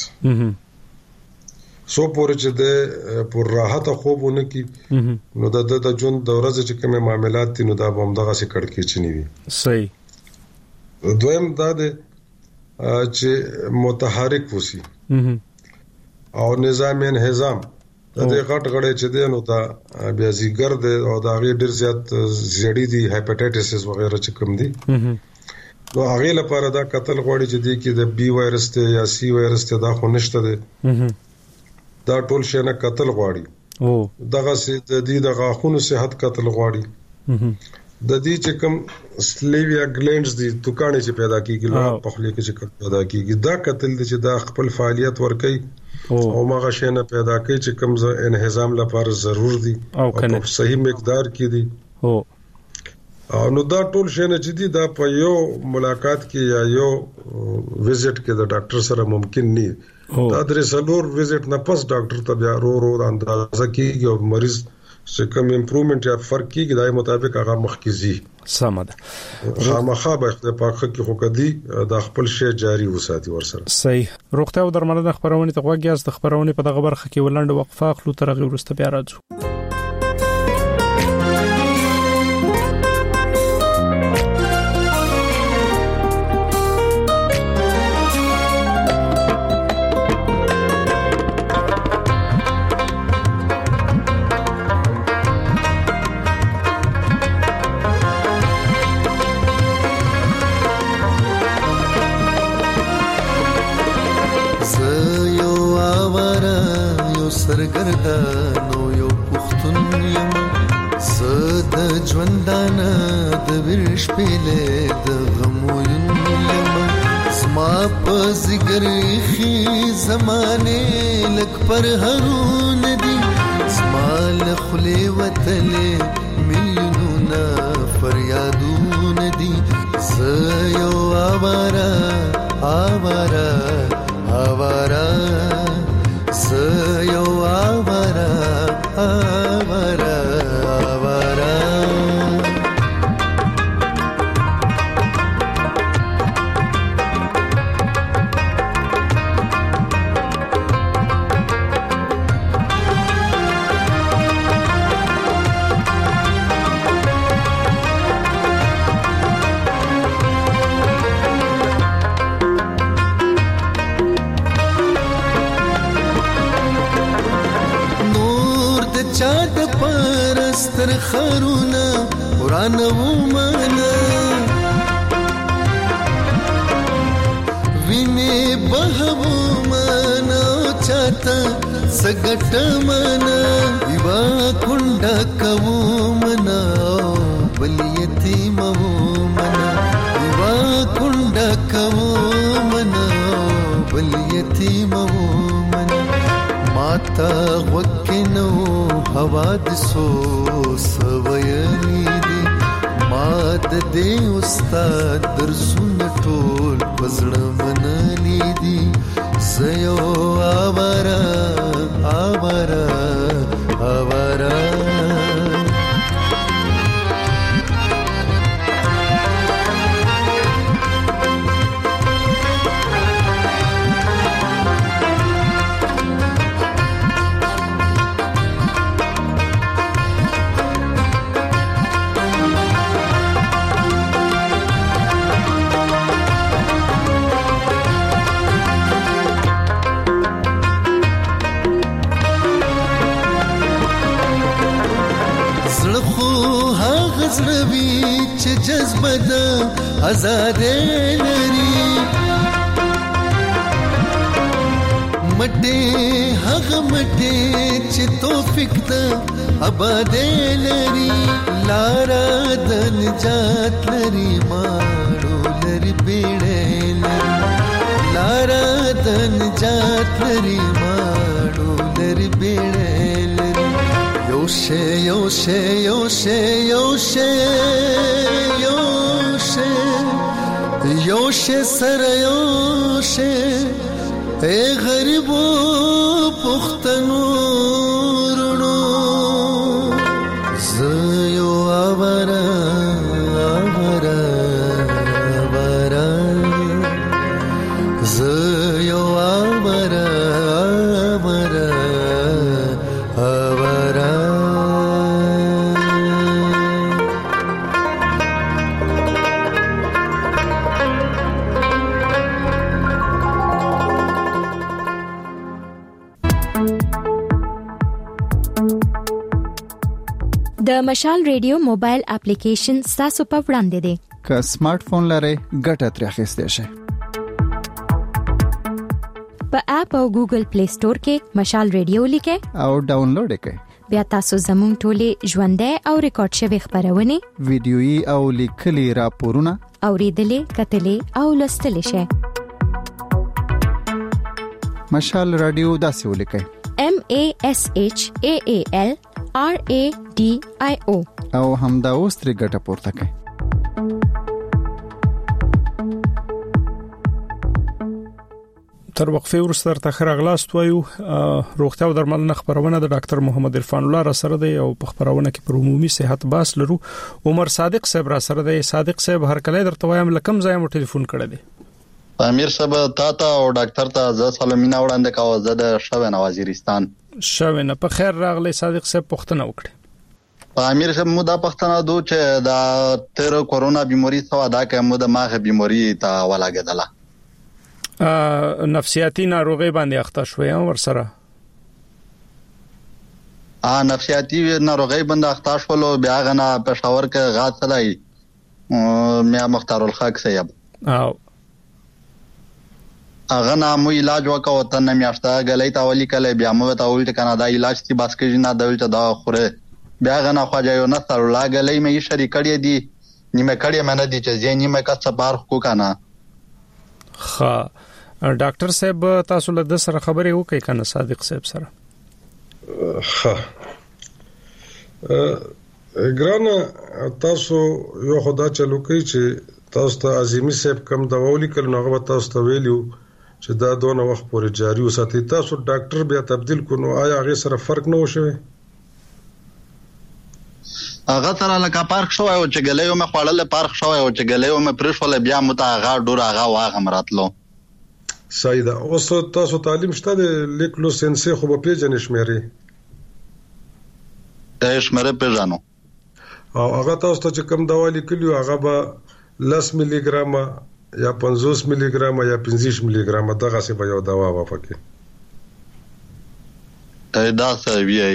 سو پورې چې د پر راحت خوبونه کې نو د د جون د ورځې چې کومه معاملات دي نو دا به هم دغه څه کړکې چني وي. صحیح. دویم دا دی چې متحرک وسی او نظام انهضام د دې غټ غړې چې دی نو دا بیا زیګر دی او دا غي ډیر زیات زیړی دی هپاتایټس وغیرہ چې کوم دي نو هغه لپاره دا قتل غوړي چې دی کې د بي وایرس ته یا سي وایرس ته دا خو نشته دی دا ټول شي نه قتل غوړي او دغه سي د دې د غاخونو صحت قتل غوړي د دې چې کوم سلیویا گلینډز دي توکانې چې پیدا کیږي لوړ په خلی کې چې پیدا کیږي دا قتل دي چې دا خپل فعالیت ورکي او ماغه شي نه پیدا کوي چې کوم ز انهضام لپاره ضرور دي او په صحیح مقدار کې دي. او نو دا ټول شي نه چې دي دا په یو ملاقات کې یا یو وزټ کې د ډاکټر سره ممکن نه دا درې سلور وزټ نه پس ډاکټر ته بیا رو رو اندازه کیږي او مریض چې کوم امپروومنت یا فرق کیږي دای مطابق هغه مخکزي سمده خامخا به د پاکه کې خو کدي د خپل شی جاری وساتي ورسره. صحیح. روغتیا او درملنه خبرونه ته غوږی از د خبرونه په دغه برخه کې ولند وقفه خلو ترغه ورسته بیا راځو. سرګردانو یو پختون یم زد ژوندانه د ورش پله د غموین یم زما په زګر خي زمانه لک پر هرون دي زما له خله وتله میلیونونه فریادون دي زيو اوارا اوارا اوارا زيو اوارا اوارا اوارا تر خرونا قران ومنا ویني بهو منا چاته سګټ منا دیوا کونډه کوو منا بل یتیم وو منا دیوا کونډه کوو منا بل یتیم وو منا ماتا وکنو حوادثو سویلی دی ماد دی استاد درسون ټول پزړه منلی دی زيو آوارا آوارا آوارا سروي چې جذبه د آزاد لري مټه هغه مټه چې توفیق د آباد لري لارا د نجات لري ماړو لري بیړې لري لارا د نجات لري ماړو لري بیړې لري یوشه یوشه یوشه یوشه یوشه یوشه سره یوشه اے غریبو پختنو رونو زيو آورا آورا آورا زيو آورا آورا آورا د مشال ریډیو موبایل اپلیکیشن تاسو په وړاندې دی که سمارټ فون لرئ ګټه ترې اخیستئ شئ په اپ او ګوګل پلی سٹور کې مشال ریډیو لیکئ او ډاونلوډ کړئ بیا تاسو زموږ ټولې ژوندۍ او ریکارډ شوی خبرونه ویډیويي او لیکلي راپورونه اوریدلې کتلې او لوستلې شئ مشال رادیو داسې ولیکئ M A S H A A L R A D I O او همدا اوس ترې ګټه پورته کړئ تر وقفه وروسته تر خرغلاست وایو روغتیا او درملنه خبرونه د ډاکټر محمد عرفان الله را سره دی او په خبرونه کې پر عمومي صحت باس لرو عمر صادق صاحب را سره دی صادق صاحب هر کله درته وایم لکم ځای مو ټلیفون کړی دی امیر صاحب تا ته او ډاکټر ته ز سلامونه وړاندې کوم زه د شوین وزیرستان شوین په خیر راغلی صادق صاحب پښتنه وکړي امیر صاحب مو دا پښتنه دو چې دا تیر کورونا بیماری سوا دا کې مو د ماغه بیماری ته ولاګدله نفسیاتی ناروغي باندې اخته شوې ور سره ا نفسیاتی ناروغي باندې اخته شول بیا غنا پېښور کې غاڅلای میا مختار الخاک صاحب او اغه نامو علاج وکاو ته نه میاشته غلې تا ولي کله بیا مو ته ولټ کنه دا علاج تی بس کې نه دولت دا خوره بیا غنا خواجه یو نه سره لا غلې مې شریکړې دي نیمه کړې منه دي چې زه نیمه کا صبر کو کنه ها ډاکټر صاحب تاسو له د سره خبرې وکړئ کنه صادق صاحب سره ها ګرانه تاسو یو خدا چلو کوي چې تاسو ته عظیمی صاحب کم دا وولي کله هغه تاسو ته ویلو چې دا دونه وخت پورې جاری وساتي تاسو ډاکټر بیا تبديل کونو آیا هغه سره فرق نه وشوي هغه سره لکه پارک شوی او چې ګلېو مې خړل پارک شوی او چې ګلېو مې پرښول بیا مت هغه ډور هغه واغه مراتلو سیدا اوس تاسو تعلیم شته د لیکلو سنسي خو په پیژنې شمېري اېش مې پیژنو او هغه تاسو ته چې کم دوا لیکلو هغه به لس ملي ګرام یا پنځوس ملي ګرام یا پنځه ملي ګرام دغه څه به یو دوا وافقي دا څه وی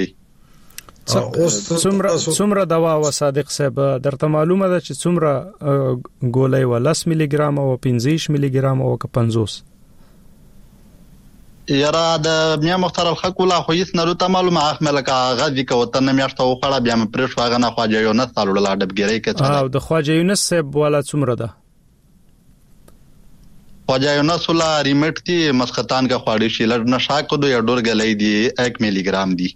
څومره څومره دوا و صادق صاحب درته معلومه ده چې څومره ګولۍ و لس ملي ګرام او پنځه ملي ګرام او پنځوس یاره د میا مختار الخق ولا خو هیڅ نه روته معلومه اخمل کا غږی کو وطن میاشته او خړه بیا م پرېښ واغه نه خواجه یو نه سالو لا ډبګری کې او د خواجه یونس صاحب ولا څومره ده خواجه یونس ولا ریمیټ تی مسختان کا خواړی شي لړ نشا کو دوه ډور غلې دی एक ملي ګرام دی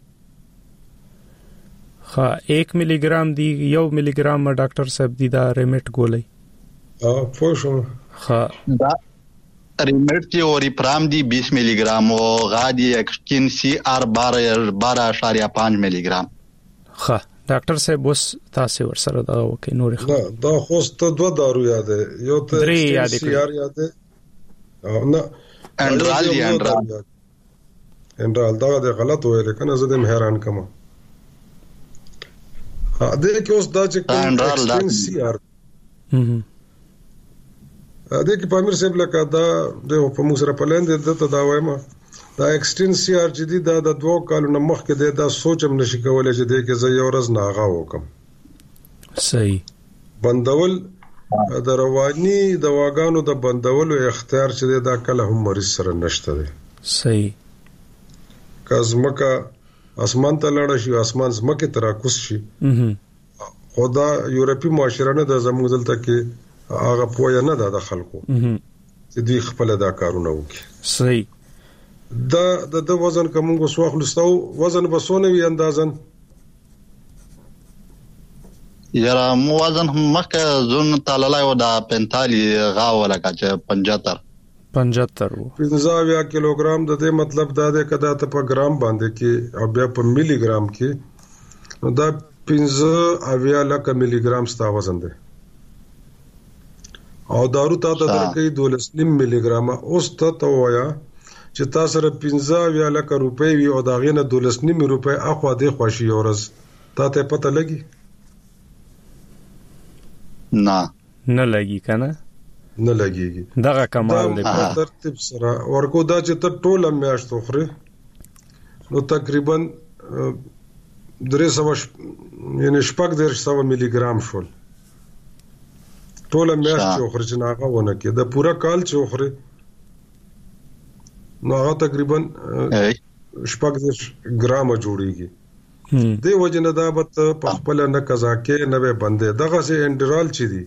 ها एक ملي ګرام دی یو ملي ګرام ډاکټر صاحب دی دا ریمیټ ګولې ا پوښوم ها دا ریمیټ چې او ریپرام دی बीस ملي ګرام او غادي ایکسټین سی آر بارہ اشاریه پانچ ملي ګرام ها ډاکټر صاحب وس تاسو ور سره دا وکي نور خو دا خوست دوه دارو یاد یو ته سی آر یاد او نه انډرال دی انډرال انډرال دا د غلط ویل کنه زه دې حیران کما ها دې کې اوس دا چې ایکسټین سی آر د کې پامیر صاحب لکه دا د په موږ سره پلان دي د دا وایم دا ایکسټین سی آر چې دی دا د دوه کالو نه مخکې دا سوچم نشي کولای چې د کې زه یو ورځ ناغه وکم صحیح. بندول د رواني دواګانو د بندولو اختیار چې دا کله هم مریض سره نشته دی. صحیح. کازمکه اسمان ته لاړ شي، اسمان زمکه تراکوس شي. خدا یورپی معاشره نه د زموږ دلته کې هغه پوهه نه ده د خلکو چې دوی خپل دا کارونه وکړي. صحیح. دا د د وزن کوم وسو خلستو وزن بسونه وی اندازن یاره مو وزن مکه زون تعالی و دا پنځه غاوله کچ پنځه پنځه وو پنځه کیلوګرام د دې مطلب دا دی کدا ته په ګرام باندې کې او بیا په ملي ګرام کې نو دا پنځه اویا لکه ملي ګرام ستا وزن دی او دارو تا ته درکې دولس نیم ملي ګرام اوس ته تو وایا چې تاسو سره پنځه اویا لکه روپۍ وي او دا غینه دولس نیم روپۍ اخوا دی خوشي اورز تا ته پته لګي نه نه لګي کنه نه لګيږي دغه کمال دی په ترتیب سره ورکو دا چې ته ټوله میاشت خوري نو تقریبا درې سو یعنی شپږ درې سو ملي ګرام شول ټوله میاشت چې خوري چې ناغه ونه کې د پورا کال چې خوري نو هغه تقریبا شپږ درې ګرام جوړیږي. دی وجنه دا بت په خپل نه قضا کې نه به بندې دغه سي انډرال چي دي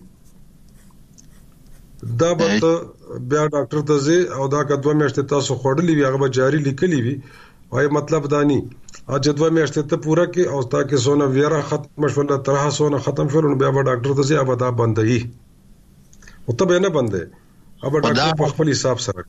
دا بت بیا ډاکټر ته زی او دا که دوه میاشتې تاسو خوړلې وي هغه به جاری لیکلي وي وای مطلب دانی اج دوه میاشتې ته پورا کې او تا کې سونه ویرا ختم شول ترها سونه ختم شول بیا به ډاکټر ته زی اب دا بندي او ته به نه بندې اب ډاکټر په خپل حساب سره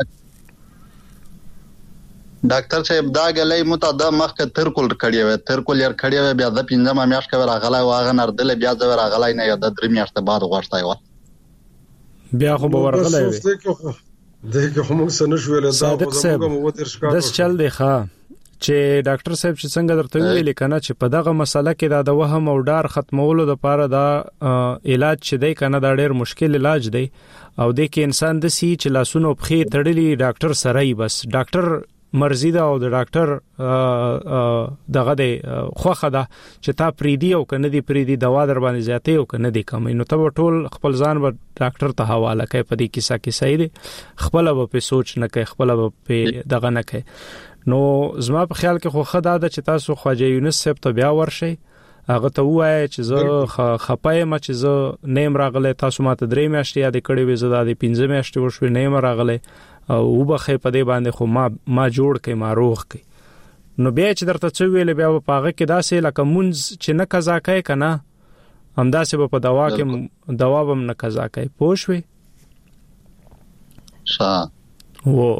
ډاکټر صاحب دا غلې متعده مخکې ترکول کړی و ترکول یې کړی و بیا د پنځمه میاشت کې راغلی واغه نردل بیا ځو راغلی نه د درې میاشتې بعد غوښتای و بیا خو به ورغلی وي دغه هم څه نشو ویل صادق صاحب د چل دی ښا چې ډاکټر صاحب چې څنګه درته ویل کنه چې په دغه مسله کې دا د وهم او ډار ختمولو لپاره دا علاج چې دی کنه دا ډېر مشکل علاج دی او د کې انسان د سی چې لاسونو په تړلي ډاکټر سره ای بس ډاکټر مرزي دا او د ډاکټر دغه د خوخه ده چې تا پریدي او کنه دی پریدي دوا در باندې زیاتې او کنه دی کم نو ته ټول خپل ځان به ډاکټر ته حواله کوي په دې کیسه کې صحیح دی خپل به په سوچ نه کوي خپل به په دغه نه کوي نو زما په خیال کې خوخه ده چې تاسو خواجه یونس صاحب ته بیا ورشي هغه ته وایي چې زه خپای ما چې زه نیم راغله تاسو ماته درې میاشتې یاد کړې وې زه د پنځه میاشتې وشو نیم راغله او وبخې په دې باندې خو ما ما جوړ کې ما روغ کې نو بیا چې درته څو ویل بیا په هغه کې داسې لکه مونږ چې نه قضا کوي کنه همداسې په دوا کې دوا بم نه قضا کوي پوښوي ښه وو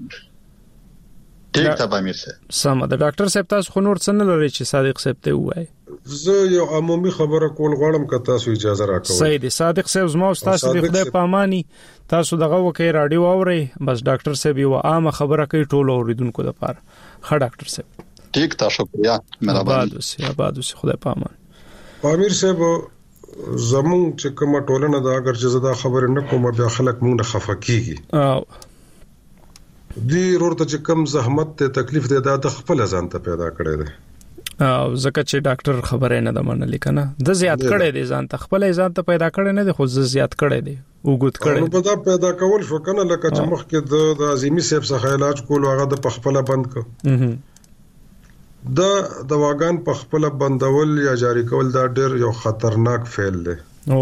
ټیک ته به مېسه سم د ډاکټر صاحب تاسو خو نور څه نه لري چې صادق صاحب ته وایي زه یو عمومي خبره کول غواړم که تاسو اجازه راکوئ صحیح دی صادق صاحب زما تاسو د خدای پاماني تاسو دغه وکي رادیو اوري بس ډاکټر صاحب یو عام خبره کوي ټول اوریدونکو لپاره ښه ډاکټر صاحب ټیک تاسو شکریا مهرباني بادوسی بادوسی خدای پامان امیر صاحب زمون چې کومه ټولنه دا اگر چې زدا خبره نه کوم بیا خلک مونږ نه خفقيږي او دی ورته چې کم زحمت ته تکلیف دی دا د خپل ځان ته پیدا کړی دی او زکه چې ډاکټر خبره نه د منلې کنه د زیات کړي دي ځان ته خپل ځان ته پیدا کړي نه دي خو زیات کړي دي وګت کړي نو په دا پیدا کول شو کنه لکه چې مخکې د عظیمی صاحب څخه علاج کول هغه د پخپله بند ک دا د واګان پخپله بندول یا جاری کول دا ډېر یو خطرناک فعل دی او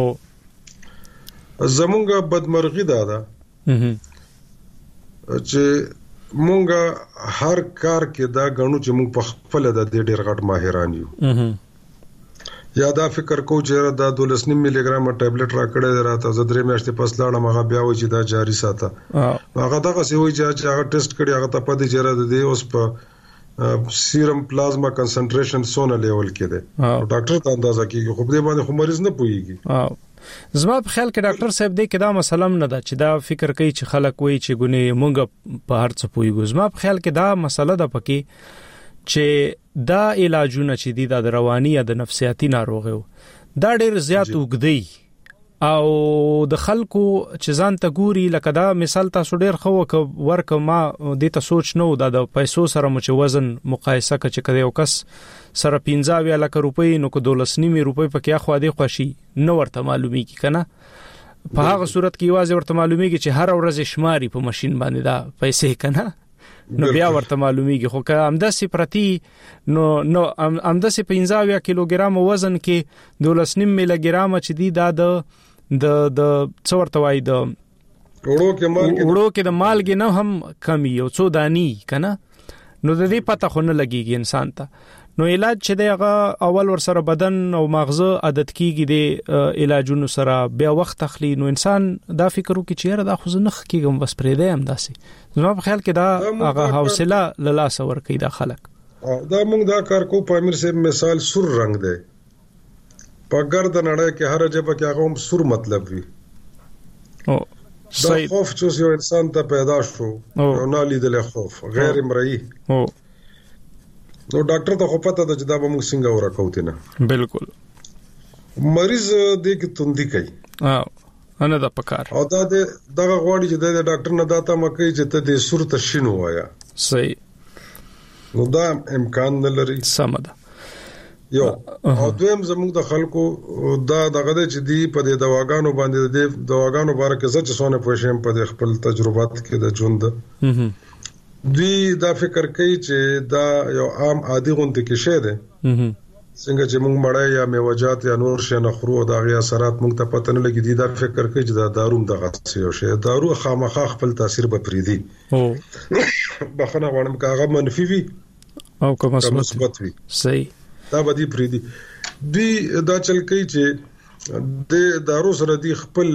زمونږه بدمرغي دا ده چې مونږه هر کار کې دا غنو چې مونږ په خپل د دې ډېر غټ ماهران یو یا دا فکر کو چې دا دولس نیم ملي ګرام ټابلیټ را کړی راته زه درې میاشتې پس لاړم هغه بیا و چې دا جاری ساته هغه دغه سی وي چې هغه ټیسټ کړی هغه ته پدې چیرې د دې اوس په سیرم پلازما کنسنټریشن سونه لیول کې ده ډاکټر ته اندازه کوي خو دې باندې خو مریض نه پويږي زما په خیال کې ډاکټر صاحب دې کې دا مسله نه ده چې دا فکر کوي چې خلک وایي چې ګونې مونږ په هر څه پويګو زما په خیال کې دا مسله ده پکې چې دا علاجونه چې دي د رواني یا د نفسیاتي ناروغیو دا ډېر زیات وګدي او د خلکو چې ځان ته ګوري لکه دا مثال تاسو ډیر خو ورک ما د ته سوچ نو د پیسو سره مو چې وزن مقایسه کړي چې یو کس سره پنځه لک روپۍ نو کو دولس نیمه روپۍ پکې اخو دی خوشي نو ورته معلومي کی کنه په هغه صورت کې واځي ورته معلومیږي چې هر ورځ شماري په ماشين باندې دا پیسې کنه نو بیا ورته معلومیږي خو که امداسي پرتی نو نو امداسي پنځه کیلوګرام وزن کې دولس نیم ملګرام چې دی دا د د د څورته وای د وړو کې مالګه وړو کې د مالګه نه هم کمی یو څو دانی کنه نو د دې پته خو نه لګيږي انسان ته نو علاج چې دغه اول ور سره بدن او مغزه عادت کیږي د علاجونو سره بیا وخت تخلی نو انسان دا فکر وکړي چې دا خو زنخ کیږم بس پرې دی هم داسي زما په خیال کې دا هغه حوصله لاله سور کوي دا خلک دا موږ دا کار کو په امیر سے مثال سور رنگ دی په ګرد نړۍ کې هر جبه کې هغه سور مطلب وي او دا خوف چې یو انسان ته پیدا شو او نه لیدل خوف غیر مرئی او نو ډاکټر ته خو پته ده چې دا به موږ څنګه ورکوت نه بالکل مریض دې کې توندي کوي اه انا دا پکار او دا د دغه غواړي چې د ډاکټر نه داته مکه چې ته د صورت شینو وایا صحیح نو دا امکان نه لري سمده یو او دویم زموږ د خلکو دا دغه چې دی په د دواګانو باندې د دواګانو باره کې څه څونه پوښیم په د خپل تجربات کې د ژوند دوی دا فکر کوي چې دا یو عام عادي غونډه کې شه ده څنګه چې موږ مړای یا میوجات یا نور شي نه خورو دا غي اثرات موږ ته پته نه لګي دي دا فکر کوي چې دا داروم دغه څه یو شی دارو خامخا خپل تاثیر به پریدي او بخنه غواړم کاغه منفي وي او کوم مثبت وي صحیح دا به دي پریدي دوی دا چل کوي چې د دارو سره دي خپل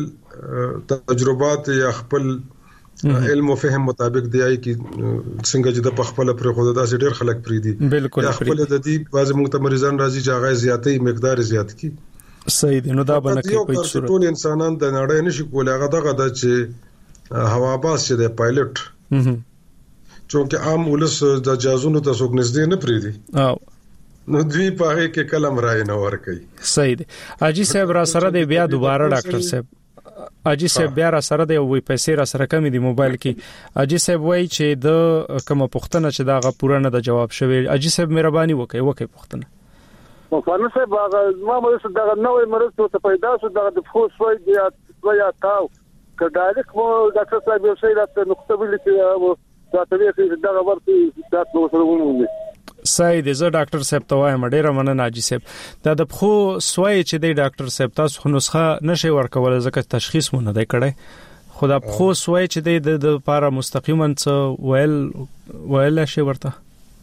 تجربات یا خپل علم او فهم مطابق دی آی کی څنګه چې د پخپل پر خود داسې ډېر خلک پری دي بالکل خپل د دې بعض موږ ته مریضان راځي چې هغه زیاتې مقدار زیات کی صحیح دی نو دا باندې کوئی صورت ټول انسانان د نړۍ نشي کولای هغه دغه د چې هوا باز چې د پایلټ چونکه عام ولس د جازونو ته څوک نږدې نه پری دي او نو دوی په هغه کې کلم راي نه ور کوي صحیح دی اجي صاحب را سره دی بیا دوباره ډاکټر صاحب اجي صاحب بیا را سره دی وی پیسې را سره کمی دی موبایل کې اجي صاحب وای چې د کومه پوښتنه چې داغه پوره نه د جواب شوی اجي صاحب مهرباني وکړئ وکړئ پوښتنه مفانه صاحب هغه ما مې دغه نوې مرسته ته پیدا شو دغه د فوس وای دی یا تاو که ډایرکټ مو ډاکټر صاحب یو شی راته نقطه ویل چې دا ته چې دغه ورته تاسو سره ونیول صحیح دی زه ډاکټر صاحب ته وایم ډیره مننه اجي صاحب دا د خو سوای چې دی ډاکټر صاحب تاسو خو نسخه نشي ورکول ځکه تشخیص مونږ نه دی کړی خو دا خو سوای چې دی د لپاره مستقیما څه ویل ویل شي ورته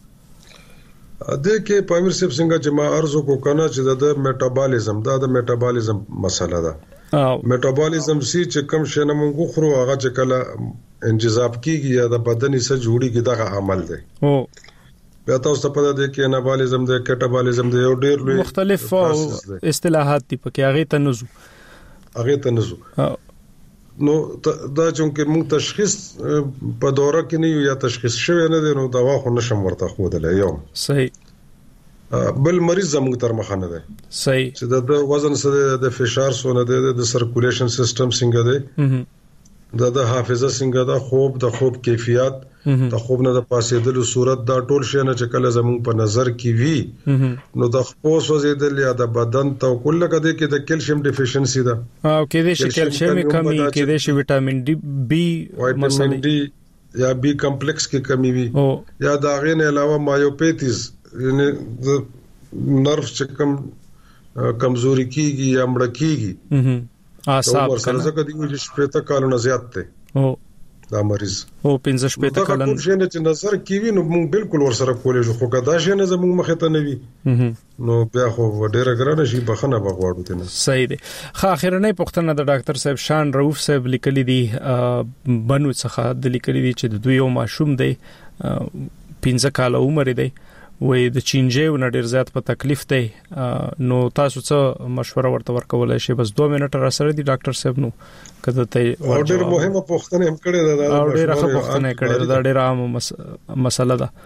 د کې پامیر صاحب څنګه چې ما ارزو کو کنه چې د میټابالیزم دا د میټابالیزم مسله ده میټابالیزم سي چې کوم شنه مونږ خورو هغه چې کله انجذاب کیږي یا د بدن سره جوړیږي دغه عمل دی او بیا تاسو ته پته ده کې انابالیزم ده کټابالیزم ده یو ډېر لوی مختلف اصطلاحات دي پکې هغه ته نزو هغه ته نزو نو دا چې موږ تشخیص په دوره کې نه یو یا تشخیص شوی نه دی نو دوا خو نشم ورته خودلای یو صحیح بل مریض زموږ تر مخه نه دی صحیح چې د وزن سره د فشار سونه دی د سرکولیشن سیستم څنګه دی د د حافظه څنګه دا خوب د خوب کیفیت د خوب نه د پاسېدلو صورت دا ټول شی نه چې کله زموږ په نظر کې وي نو د خپوس وزیدل یا د بدن تو کله کده کې د کیلشیم ډیفیشنسي ده او کې د شي کیلشیم کمی کې د شي وټامین ډي بي وټامین ډي یا بي کمپلیکس کې کمی وي یا دا غین علاوه مایوپیتیز یعنی د نرف چې کم کمزوري کیږي یا مړ کیږي اعصاب کنه څنګه دی چې شپته کالونه زیات ته او دا مریض او پنځه شپته کالن دا څنګه چې نظر کیوي نو موږ بالکل ورسره کولای شو خو دا شي نه زموږ مخه ته نه وي نو بیا خو ډیره ګرانه شي بخنه بغواړو ته نه صحیح دی خو اخرنۍ پوښتنه د ډاکټر صاحب شان رؤف صاحب لیکلي دي بنو څخه د لیکلي دي چې د دوی یو ماشوم دی پنځه کال عمر دی وې د چینجه و نډیر زیات په تکلیف دی نو تاسو څه مشوره ورته ورکولای شئ بس دوه منټه را سره دی ډاکټر صاحب نو کله ته ډېر مهمه پوښتنه هم کړې ده دا ډېر ښه پوښتنه کړې ده دا ډېر عام مسله ده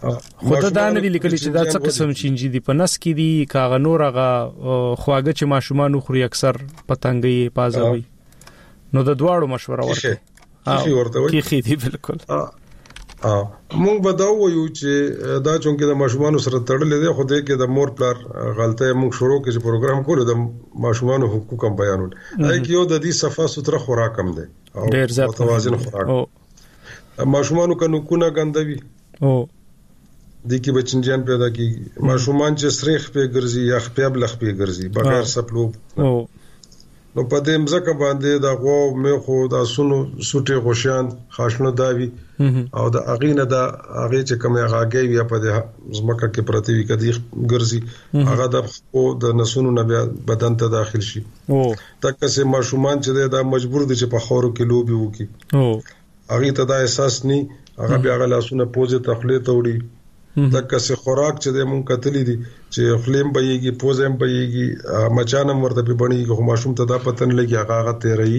خود دا نه لیکل چې دا څه قسم چینجی دي په نس کې دي کاغه نور هغه خواږه چې ماشومان خوري اکثر پتنګي پازوي نو د دواړو مشوره ورکړي کی ورته وي کی دي بالکل ا مونږ به دا وایو چې دا چونکه د ماشومان سره تړلې ده خو دې کې د مور پلار غلطه مونږ شروع کې چې پروګرام کولو د ماشومان حقوق هم بیانول اې کې یو د دې صفه ستره خوراک هم ده او متوازن خوراک ماشومان کنو کونه غندوي او د کې بچنجان پیدا کیږي ماشومان چې سریخ په ګرځي یا خپل بلخ په ګرځي بغیر سپلو او نو په دې مزکه باندې دا غو مې خو دا سونو سټي غوشان خاصنه داوي او دا اغینه دا هغه چې کومه هغه یا په دې زمکه کې پرتی وي کدي ګرځي هغه د خو د نسونو نه بدن ته داخل شي او تک چې ماشومان چې دا مجبور دي چې په خورو کې لوبي وکي او هغه ته دا احساس ني هغه بیا غلاسونه پوزه تخلیه توړي دغه څه خوراک چې د مونږ کتلې دي چې خلیم بېږي پوزم بېږي مچانم ورته به بڼيږي خو ماشوم ته دا پتن لګي هغه هغه تیري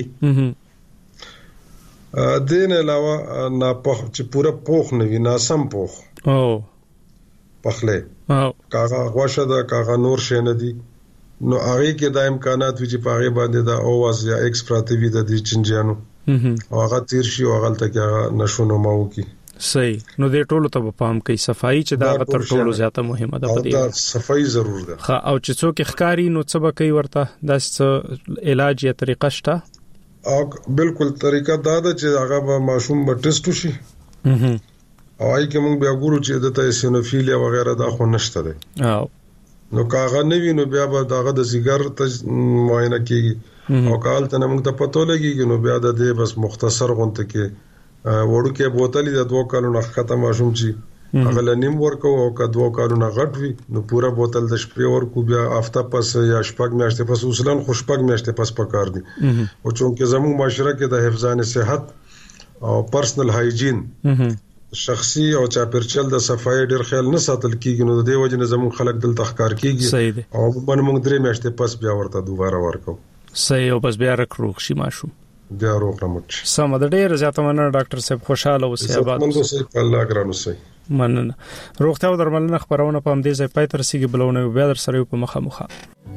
دین علاوه نه په چې پورا پوخ نه وي ناسم پوخ او پخله او کاغه غوښه دا کاغه نور شي نه دي نو هغه کې د امکانات وي چې پاره باندې دا اوواز یا ایکس پراتیوی د دې چنجانو او هغه تیر شي او هغه ته نشونو ماو کی صحیح نو دې ټولو ته په پام کې صفائی چې دا تر ټولو زیاته مهمه ده په دې دا صفائی ضرور ده ها او چې څوک ښکاری نو څه به کوي ورته دا څه علاج یا طریقه شته او بالکل طریقه دا ده چې هغه به ماشوم به ټیسټ وشي او آی کې موږ بیا ګورو چې د تایسینوفیلیا وغیرہ دا خو نشته ده او نو کاغه نه وینو بیا به داغه د سیګار ته معاینه کیږي او کال ته موږ ته پته لګي نو بیا د دې بس مختصر غونته کې وړو کې بوتل د دوه کالو نه ختم ماشوم چې هغه لنیم ورکو او که دوه کالو نه غټ وي نو پورا بوتل د شپې ورکو بیا هفته پس یا شپږ میاشتې پس اصلا خو شپږ میاشتې پس پکار دي او چونکه زموږ معاشره کې د حفظان صحت او پرسنل هایجین شخصي او چاپیرچل د صفای ډیر خیال نه ساتل کیږي نو د دې وجه نه زموږ خلک دل تخکار کیږي او باندې موږ درې میاشتې پس بیا ورته دوباره ورکو صحیح او بس بیا رکروخ شي ماشوم بیا روغ رمټ سم د ډیر زیاته مننه ډاکټر صاحب خوشاله اوسئ آباد اوسئ الله ګران اوسئ مننه روغتیا او درملنه خبرونه په همدې ځای پای تر سیګي بلونه بیا در سره په مخه مخه